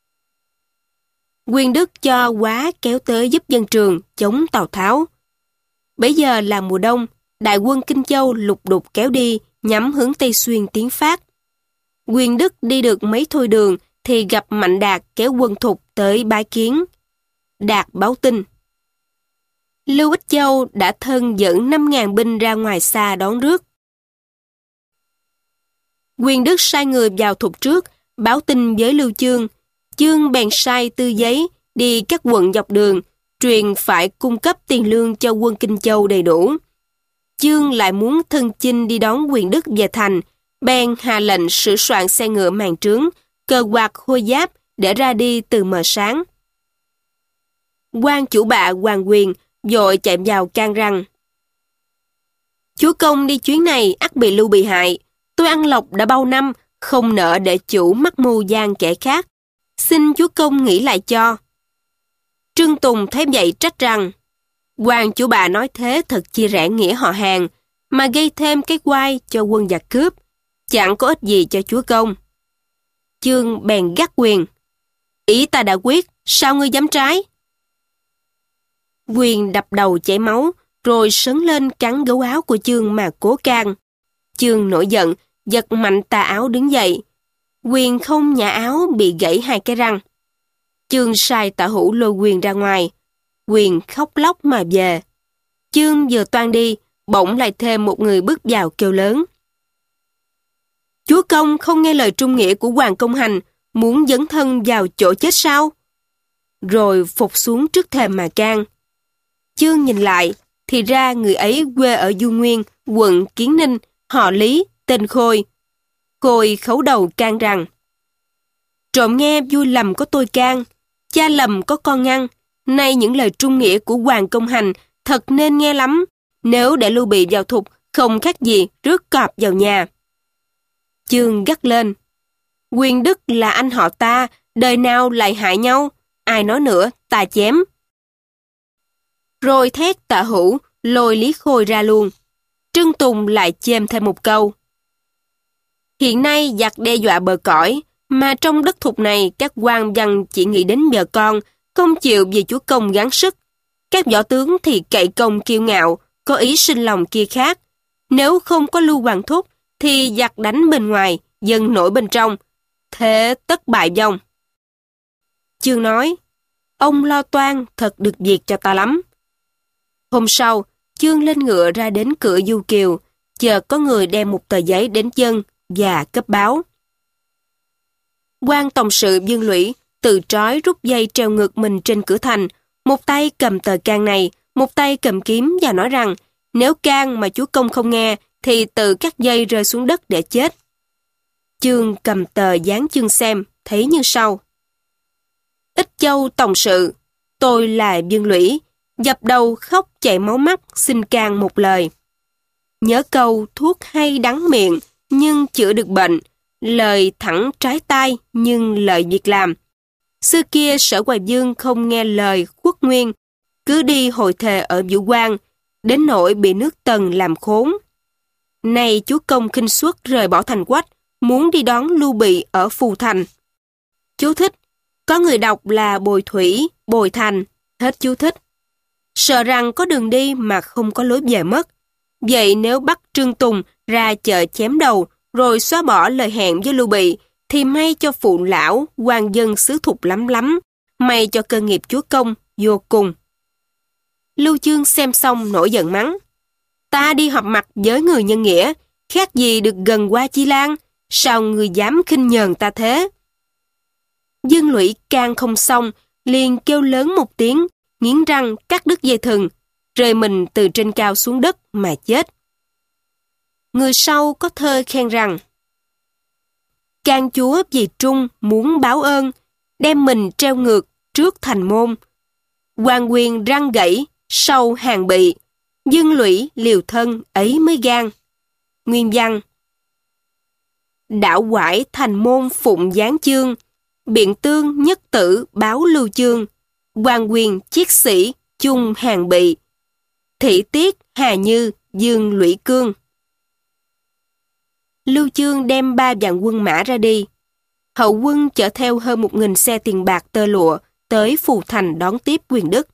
Nguyên Đức cho Quá kéo tới giúp Vân Trường chống Tào Tháo. Bấy giờ là mùa đông, đại quân Kinh Châu lục đục kéo đi, nhắm hướng Tây Xuyên tiến phát. Nguyên Đức đi được mấy thôi đường thì gặp Mạnh Đạt kéo quân Thục tới bái kiến. Đạt báo tin: Lưu Ích Châu đã thân dẫn năm ngàn binh ra ngoài xa đón rước. Nguyên Đức sai người vào Thục trước, báo tin với Lưu Chương. Chương bèn sai Tư Giấy đi các quận dọc đường, truyền phải cung cấp tiền lương cho quân Kinh Châu đầy đủ. Chương lại muốn thân chinh đi đón Nguyên Đức về thành, bèn hạ lệnh sửa soạn xe ngựa màn trướng, cờ quạt khôi giáp để ra đi từ mờ sáng. Quan chủ bạ Hoàng Quyền vội chạy vào can rằng: Chúa công đi chuyến này ắt bị Lưu bị hại. Tôi ăn lộc đã bao năm, không nỡ để chủ mắc mưu gian kẻ khác. Xin chúa công nghĩ lại cho. Trương Tùng thấy vậy trách rằng: Quan chủ bà nói thế thật chia rẽ nghĩa họ hàng, mà gây thêm cái oai cho quân giặc cướp, chẳng có ích gì cho chúa công. Chương bèn gắt Quyền: Ý ta đã quyết, sao ngươi dám trái? Quyền đập đầu chảy máu, rồi sấn lên cắn gấu áo của Chương mà cố can. Chương nổi giận, giật mạnh tà áo đứng dậy. Quyền không nhả áo bị gãy hai cái răng. Chương sai Tạ Hữu lôi Quyền ra ngoài. Quyền khóc lóc mà về. Chương vừa toan đi, bỗng lại thêm một người bước vào kêu lớn: Chúa công không nghe lời trung nghĩa của Hoàng Công Hành, muốn dấn thân vào chỗ chết sao? Rồi phục xuống trước thềm mà can. Chương nhìn lại, thì ra người ấy quê ở Du Nguyên, quận Kiến Ninh, họ Lý, tên Khôi. Khôi khấu đầu can rằng: Trộm nghe vui lầm có tôi can, cha lầm có con ngăn. Nay những lời trung nghĩa của Hoàng Công Hành thật nên nghe lắm. Nếu để Lưu Bị vào Thục, không khác gì rước cọp vào nhà. Chương gắt lên: Nguyên Đức là anh họ ta, đời nào lại hại nhau? Ai nói nữa, ta chém. Rồi thét Tạ Hữu lôi Lý Khôi ra luôn. Trương Tùng lại chêm thêm một câu: Hiện nay giặc đe dọa bờ cõi, mà trong đất Thục này các quan văn chỉ nghĩ đến vợ con, không chịu vì chúa công gắng sức. Các võ tướng thì cậy công kiêu ngạo, có ý sinh lòng kia khác. Nếu không có Lưu Hoàng Thúc, thì giặc đánh bên ngoài, dân nổi bên trong. Thế tất bại vong. Chương nói: Ông lo toan thật được việc cho ta lắm. Hôm sau, Chương lên ngựa ra đến cửa Du Kiều, chợt có người đem một tờ giấy đến dân và cấp báo. Quan tổng sự Dương Lũy tự trói rút dây treo ngược mình trên cửa thành, một tay cầm tờ can này, một tay cầm kiếm và nói rằng nếu can mà chúa công không nghe thì tự cắt dây rơi xuống đất để chết. Chương cầm tờ dán chương xem, thấy như sau. Ích Châu tổng sự, tôi là Dương Lũy, dập đầu khóc chảy máu mắt xin can một lời. Nhớ câu thuốc hay đắng miệng nhưng chữa được bệnh, lời thẳng trái tai nhưng lợi việc làm. Xưa kia Sở Hoài Dương không nghe lời khuất nguyên, cứ đi hội thề ở Vũ Quang, đến nỗi bị nước Tần làm khốn. Nay chúa công khinh suất rời bỏ thành Quách, muốn đi đón Lưu Bị ở Phù Thành. Chú thích, có người đọc là Bồi Thủy, Bồi Thành, hết chú thích. Sợ rằng có đường đi mà không có lối về mất. Vậy nếu bắt Trương Tùng ra chợ chém đầu, rồi xóa bỏ lời hẹn với Lưu Bị, thì may cho phụ lão, quan dân xứ Thục lắm lắm, may cho cơ nghiệp chúa công vô cùng. Lưu Chương xem xong nổi giận mắng. Ta đi họp mặt với người nhân nghĩa, khác gì được gần qua Chi Lan, sao người dám khinh nhờn ta thế? Dương Lũy can không xong, liền kêu lớn một tiếng, nghiến răng cắt đứt dây thừng, rơi mình từ trên cao xuống đất mà chết. Người sau có thơ khen rằng: can chúa vì trung muốn báo ơn, đem mình treo ngược trước thành môn. Quan quyền răng gãy, sau hàng bị, Dương Lũy liều thân ấy mới gan. Nguyên văn: đảo quải thành môn phụng giáng chương, biện tương nhất tử báo Lưu Chương, quan quyền chiết sĩ chung hàng bị, thị tiết hà như Dương Lũy cương. Lưu Chương đem ba vạn quân mã ra đi. Hậu quân chở theo hơn một nghìn xe tiền bạc tơ lụa tới Phù Thành đón tiếp Quyền Đức.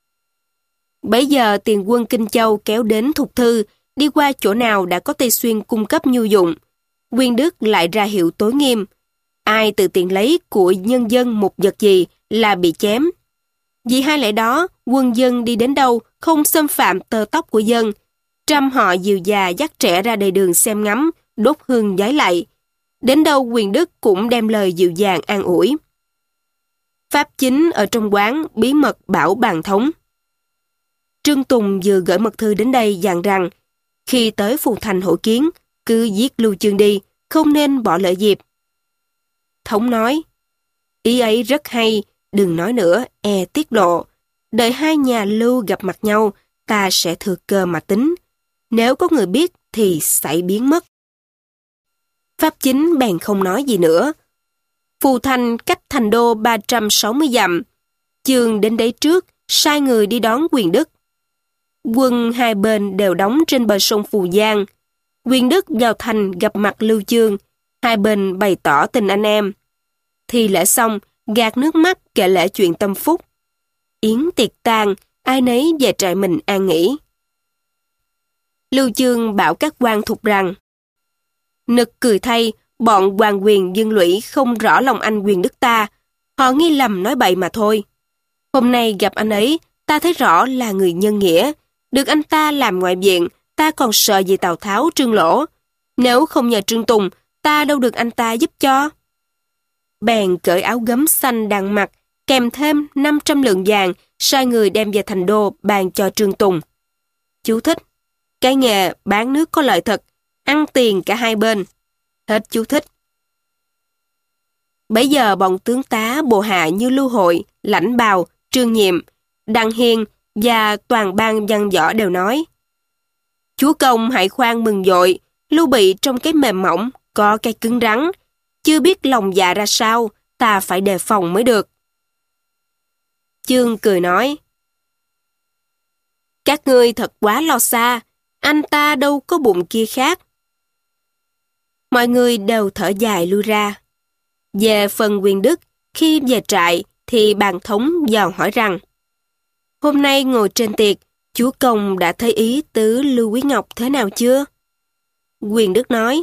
Bấy giờ tiền quân Kinh Châu kéo đến Thục Thư, đi qua chỗ nào đã có Tây Xuyên cung cấp nhu dụng. Quyền Đức lại ra hiệu tối nghiêm. Ai tự tiện lấy của nhân dân một vật gì là bị chém. Vì hai lẽ đó, quân dân đi đến đâu không xâm phạm tơ tóc của dân. Trăm họ dìu già dắt trẻ ra đầy đường xem ngắm, đốt hương vái lạy. Đến đâu Quyền Đức cũng đem lời dịu dàng an ủi. Pháp chính ở trong quán bí mật bảo bàn thống. Trương Tùng vừa gửi mật thư đến đây dặn rằng khi tới Phù Thành hội kiến, cứ giết Lưu Chương đi, không nên bỏ lỡ dịp. Thống nói, ý ấy rất hay, đừng nói nữa, e tiết lộ. Đợi hai nhà Lưu gặp mặt nhau, ta sẽ thừa cơ mà tính. Nếu có người biết thì xảy biến mất. Pháp chính bèn không nói gì nữa. Phù Thành cách thành đô ba trăm sáu mươi dặm. Chương đến đấy trước, sai người đi đón Quyền Đức. Quân hai bên đều đóng trên bờ sông Phù Giang. Quyền Đức vào thành gặp mặt Lưu Chương, hai bên bày tỏ tình anh em. Thi lễ xong, gạt nước mắt kể lể chuyện tâm phúc. Yến tiệc tàn, ai nấy về trại mình an nghỉ. Lưu Chương bảo các quan thục rằng, nực cười thay, bọn hoàng quyền Dương Lũy không rõ lòng anh Quyền Đức ta, họ nghi lầm nói bậy mà thôi. Hôm nay gặp anh ấy, ta thấy rõ là người nhân nghĩa, được anh ta làm ngoại viện, ta còn sợ gì Tào Tháo Trương Lỗ. Nếu không nhờ Trương Tùng, ta đâu được anh ta giúp cho. Bèn cởi áo gấm xanh đang mặc, kèm thêm năm trăm lượng vàng, sai người đem về thành đô bàn cho Trương Tùng. Chú thích, cái nghề bán nước có lợi thật, ăn tiền cả hai bên. Hết chú thích. Bấy giờ bọn tướng tá bộ hạ như Lưu Hội, Lãnh Bào, Trương Nhiệm, Đăng Hiên và toàn ban văn võ đều nói, chúa công hãy khoan mừng dội, Lưu Bị trong cái mềm mỏng, có cái cứng rắn, chưa biết lòng dạ ra sao, ta phải đề phòng mới được. Chương cười nói, các ngươi thật quá lo xa, anh ta đâu có bụng kia khác. Mọi người đều thở dài lui ra. Về phần Quyền Đức, khi về trại thì bàn thống vào hỏi rằng, hôm nay ngồi trên tiệc, chúa công đã thấy ý tứ Lưu Quý Ngọc thế nào chưa? Quyền Đức nói,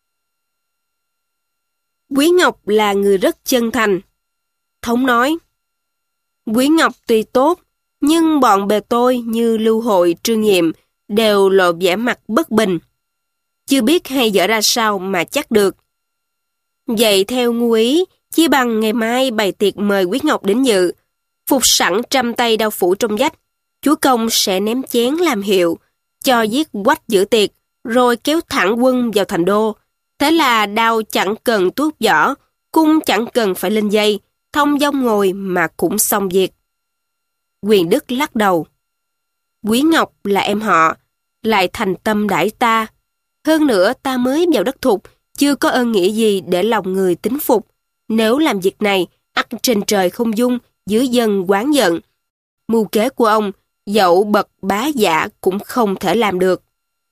Quý Ngọc là người rất chân thành. Thống nói, Quý Ngọc tuy tốt, nhưng bọn bè tôi như Lưu Hội, Trương Nhiệm đều lộ vẻ mặt bất bình. Chưa biết hay dở ra sao mà chắc được. Vậy theo ngu ý, chỉ bằng ngày mai bày tiệc mời Quý Ngọc đến dự, phục sẵn trăm tay đao phủ trong vách, chúa công sẽ ném chén làm hiệu, cho giết quách giữa tiệc, rồi kéo thẳng quân vào thành đô. Thế là đao chẳng cần tuốt vỏ, cung chẳng cần phải lên dây, thông dong ngồi mà cũng xong việc. Quyền Đức lắc đầu. Quý Ngọc là em họ, lại thành tâm đãi ta. Hơn nữa ta mới vào đất thục, chưa có ơn nghĩa gì để lòng người tín phục. Nếu làm việc này, ắt trên trời không dung, dưới dân oán giận. Mưu kế của ông, dẫu bậc bá giả cũng không thể làm được.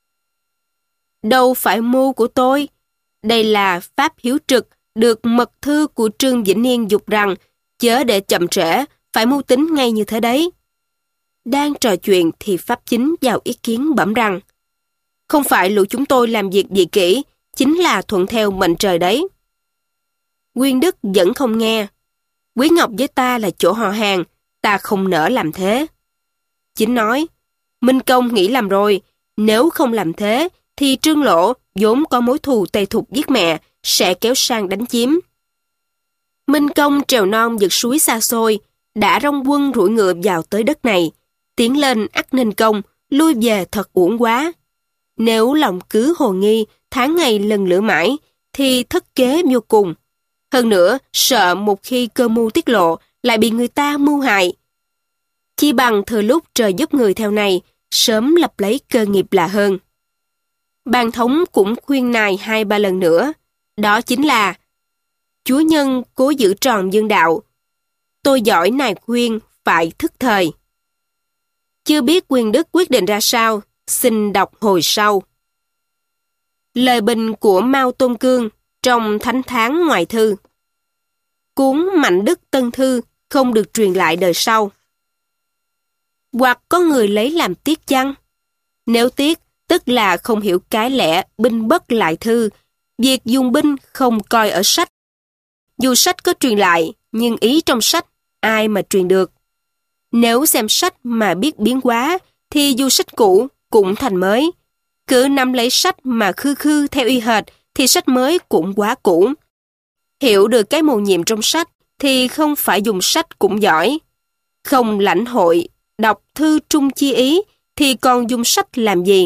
Đâu phải mưu của tôi. Đây là pháp hiếu trực, được mật thư của Trương Vĩnh Niên dục rằng, chớ để chậm trễ, phải mưu tính ngay như thế đấy. Đang trò chuyện thì Pháp Chính vào ý kiến bẩm rằng, không phải lũ chúng tôi làm việc dị kỷ, chính là thuận theo mệnh trời đấy. Nguyên Đức vẫn không nghe. Quý Ngọc với ta là chỗ họ hàng, ta không nỡ làm thế. Chính nói, Minh Công nghĩ làm rồi, nếu không làm thế, thì Trương Lỗ, vốn có mối thù Tây Thục giết mẹ, sẽ kéo sang đánh chiếm. Minh Công trèo non vượt suối xa xôi, đã rong quân rủi ngựa vào tới đất này. Tiến lên ắt nên công, lui về thật uổng quá. Nếu lòng cứ hồ nghi, tháng ngày lần lửa mãi, thì thất kế vô cùng. Hơn nữa, sợ một khi cơ mưu tiết lộ, lại bị người ta mưu hại. Chi bằng thừa lúc trời giúp người theo này, sớm lập lấy cơ nghiệp là hơn. Ban thống cũng khuyên nài hai ba lần nữa. Đó chính là, chúa nhân cố giữ tròn dương đạo. Tôi giỏi nài khuyên, phải thức thời. Chưa biết Quyền Đức quyết định ra sao, xin đọc hồi sau. Lời bình của Mao Tôn Cương trong Thánh Tháng Ngoại Thư. Cuốn Mạnh Đức Tân Thư không được truyền lại đời sau. Hoặc có người lấy làm tiếc chăng? Nếu tiếc, tức là không hiểu cái lẽ binh bất lại thư, việc dùng binh không coi ở sách. Dù sách có truyền lại, nhưng ý trong sách, ai mà truyền được? Nếu xem sách mà biết biến hóa, thì dù sách cũ cũng thành mới. Cứ nắm lấy sách mà khư khư theo y hệt, thì sách mới cũng quá cũ. Hiểu được cái mầu nhiệm trong sách, thì không phải dùng sách cũng giỏi. Không lãnh hội, đọc thư trung chi ý, thì còn dùng sách làm gì?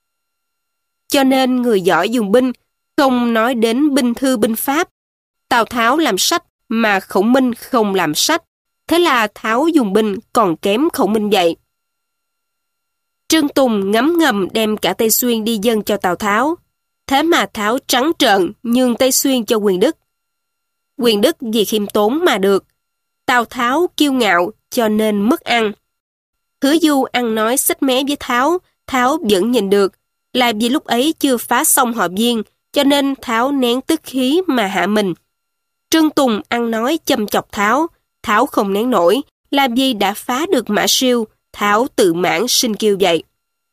Cho nên người giỏi dùng binh, không nói đến binh thư binh pháp. Tào Tháo làm sách mà Khổng Minh không làm sách. Thế là Tháo dùng binh còn kém Khổng Minh vậy. Trương Tùng ngấm ngầm đem cả Tây Xuyên đi dâng cho Tào Tháo. Thế mà Tháo trắng trợn nhường Tây Xuyên cho Quyền Đức. Quyền Đức vì khiêm tốn mà được. Tào Tháo kiêu ngạo cho nên mất ăn. Hứa Du ăn nói xích mé với Tháo, Tháo vẫn nhìn được. Là vì lúc ấy chưa phá xong họ Viên, cho nên Tháo nén tức khí mà hạ mình. Trương Tùng ăn nói châm chọc Tháo, Tháo không nén nổi, là vì đã phá được Mã Siêu, Tháo tự mãn sinh kiêu vậy.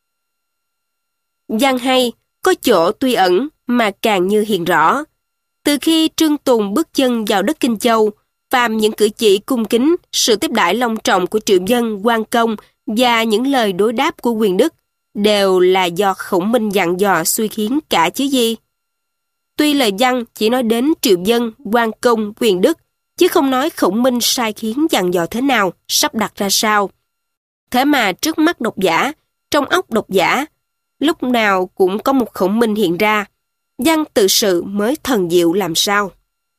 Văn hay, có chỗ tuy ẩn, mà càng như hiện rõ. Từ khi Trương Tùng bước chân vào đất Kinh Châu, phàm những cử chỉ cung kính, sự tiếp đãi long trọng của triệu dân, quan công và những lời đối đáp của Quyền Đức đều là do Khổng Minh dặn dò suy khiến cả chứ gì. Tuy lời văn chỉ nói đến triệu dân, quan công, Quyền Đức, chứ không nói Khổng Minh sai khiến dặn dò thế nào, sắp đặt ra sao. Thế mà trước mắt độc giả, trong óc độc giả, lúc nào cũng có một Khổng Minh hiện ra, văn tự sự mới thần diệu làm sao.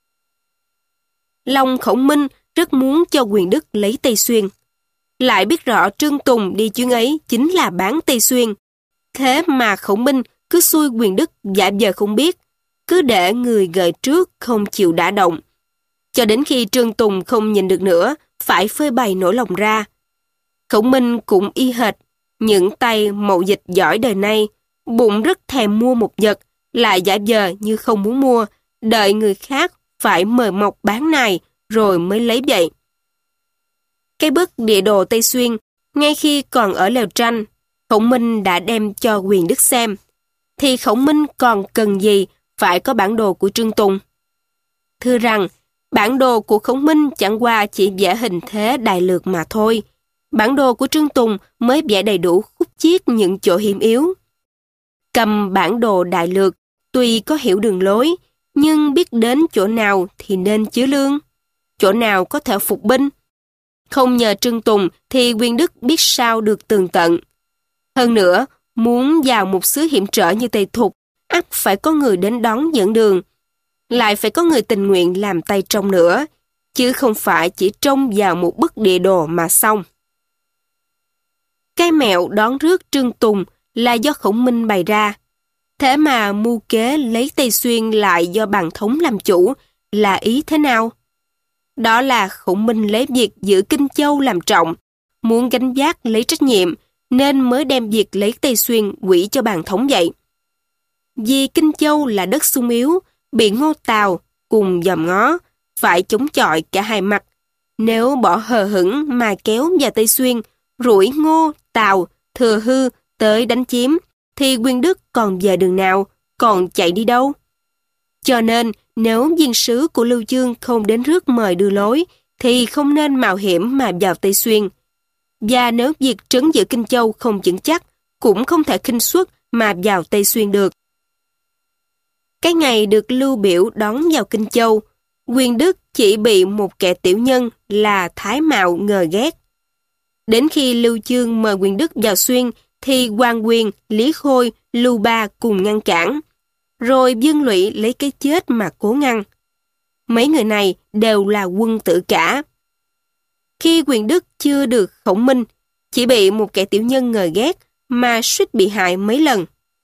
Lòng Khổng Minh rất muốn cho Quyền Đức lấy Tây Xuyên. Lại biết rõ Trương Tùng đi chuyến ấy chính là bán Tây Xuyên. Thế mà Khổng Minh cứ xui Quyền Đức giả vờ không biết, cứ để người gợi trước không chịu đả động. Cho đến khi Trương Tùng không nhìn được nữa, phải phơi bày nỗi lòng ra. Khổng Minh cũng y hệt, những tay mậu dịch giỏi đời nay, bụng rất thèm mua một vật, lại giả vờ như không muốn mua, đợi người khác phải mời mọc bán này rồi mới lấy vậy. Cái bức địa đồ Tây Xuyên, ngay khi còn ở lều tranh, Khổng Minh đã đem cho Quyền Đức xem, thì Khổng Minh còn cần gì phải có bản đồ của Trương Tùng? Thưa rằng, bản đồ của Khổng Minh chẳng qua chỉ vẽ hình thế đại lược mà thôi. Bản đồ của Trương Tùng mới vẽ đầy đủ khúc chiết những chỗ hiểm yếu. Cầm bản đồ đại lược, tuy có hiểu đường lối, nhưng biết đến chỗ nào thì nên chứa lương, chỗ nào có thể phục binh. Không nhờ Trương Tùng thì Quyền Đức biết sao được tường tận. Hơn nữa, muốn vào một xứ hiểm trở như Tây Thục, ắt phải có người đến đón dẫn đường. Lại phải có người tình nguyện làm tay trông nữa, chứ không phải chỉ trông vào một bức địa đồ mà xong. Cái mẹo đón rước Trương Tùng là do Khổng Minh bày ra. Thế mà mưu kế lấy Tây Xuyên lại do Bàn Thống làm chủ là ý thế nào? Đó là Khổng Minh lấy việc giữ Kinh Châu làm trọng, muốn gánh vác lấy trách nhiệm, nên mới đem việc lấy Tây Xuyên quỷ cho Bàn Thống vậy. Vì Kinh Châu là đất sung yếu, bị Ngô Tào cùng dòm ngó, phải chống chọi cả hai mặt. Nếu bỏ hờ hững mà kéo vào Tây Xuyên, rủi Ngô, Tào, Thừa Hư tới đánh chiếm, thì Quyền Đức còn về đường nào, còn chạy đi đâu? Cho nên, nếu viên sứ của Lưu Chương không đến rước mời đưa lối, thì không nên mạo hiểm mà vào Tây Xuyên. Và nếu việc trấn giữ Kinh Châu không vững chắc, cũng không thể khinh suất mà vào Tây Xuyên được. Cái ngày được Lưu Biểu đón vào Kinh Châu, Quyền Đức chỉ bị một kẻ tiểu nhân là Thái Mạo ngờ ghét. Đến khi Lưu Chương mời Quyền Đức vào Xuyên, thì Hoàng Quyền, Lý Khôi, Lưu Ba cùng ngăn cản. Rồi Dương Lụy lấy cái chết mà cố ngăn. Mấy người này đều là quân tử cả. Khi Quyền Đức chưa được Khổng Minh, chỉ bị một kẻ tiểu nhân ngờ ghét mà suýt bị hại mấy lần.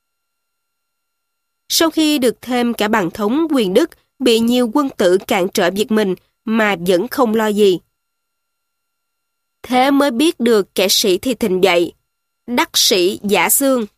Sau khi được thêm cả Bàn Thống, Quyền Đức bị nhiều quân tử cản trở việc mình mà vẫn không lo gì. Thế mới biết được kẻ sĩ thì thình dậy, đắc sĩ giả xương.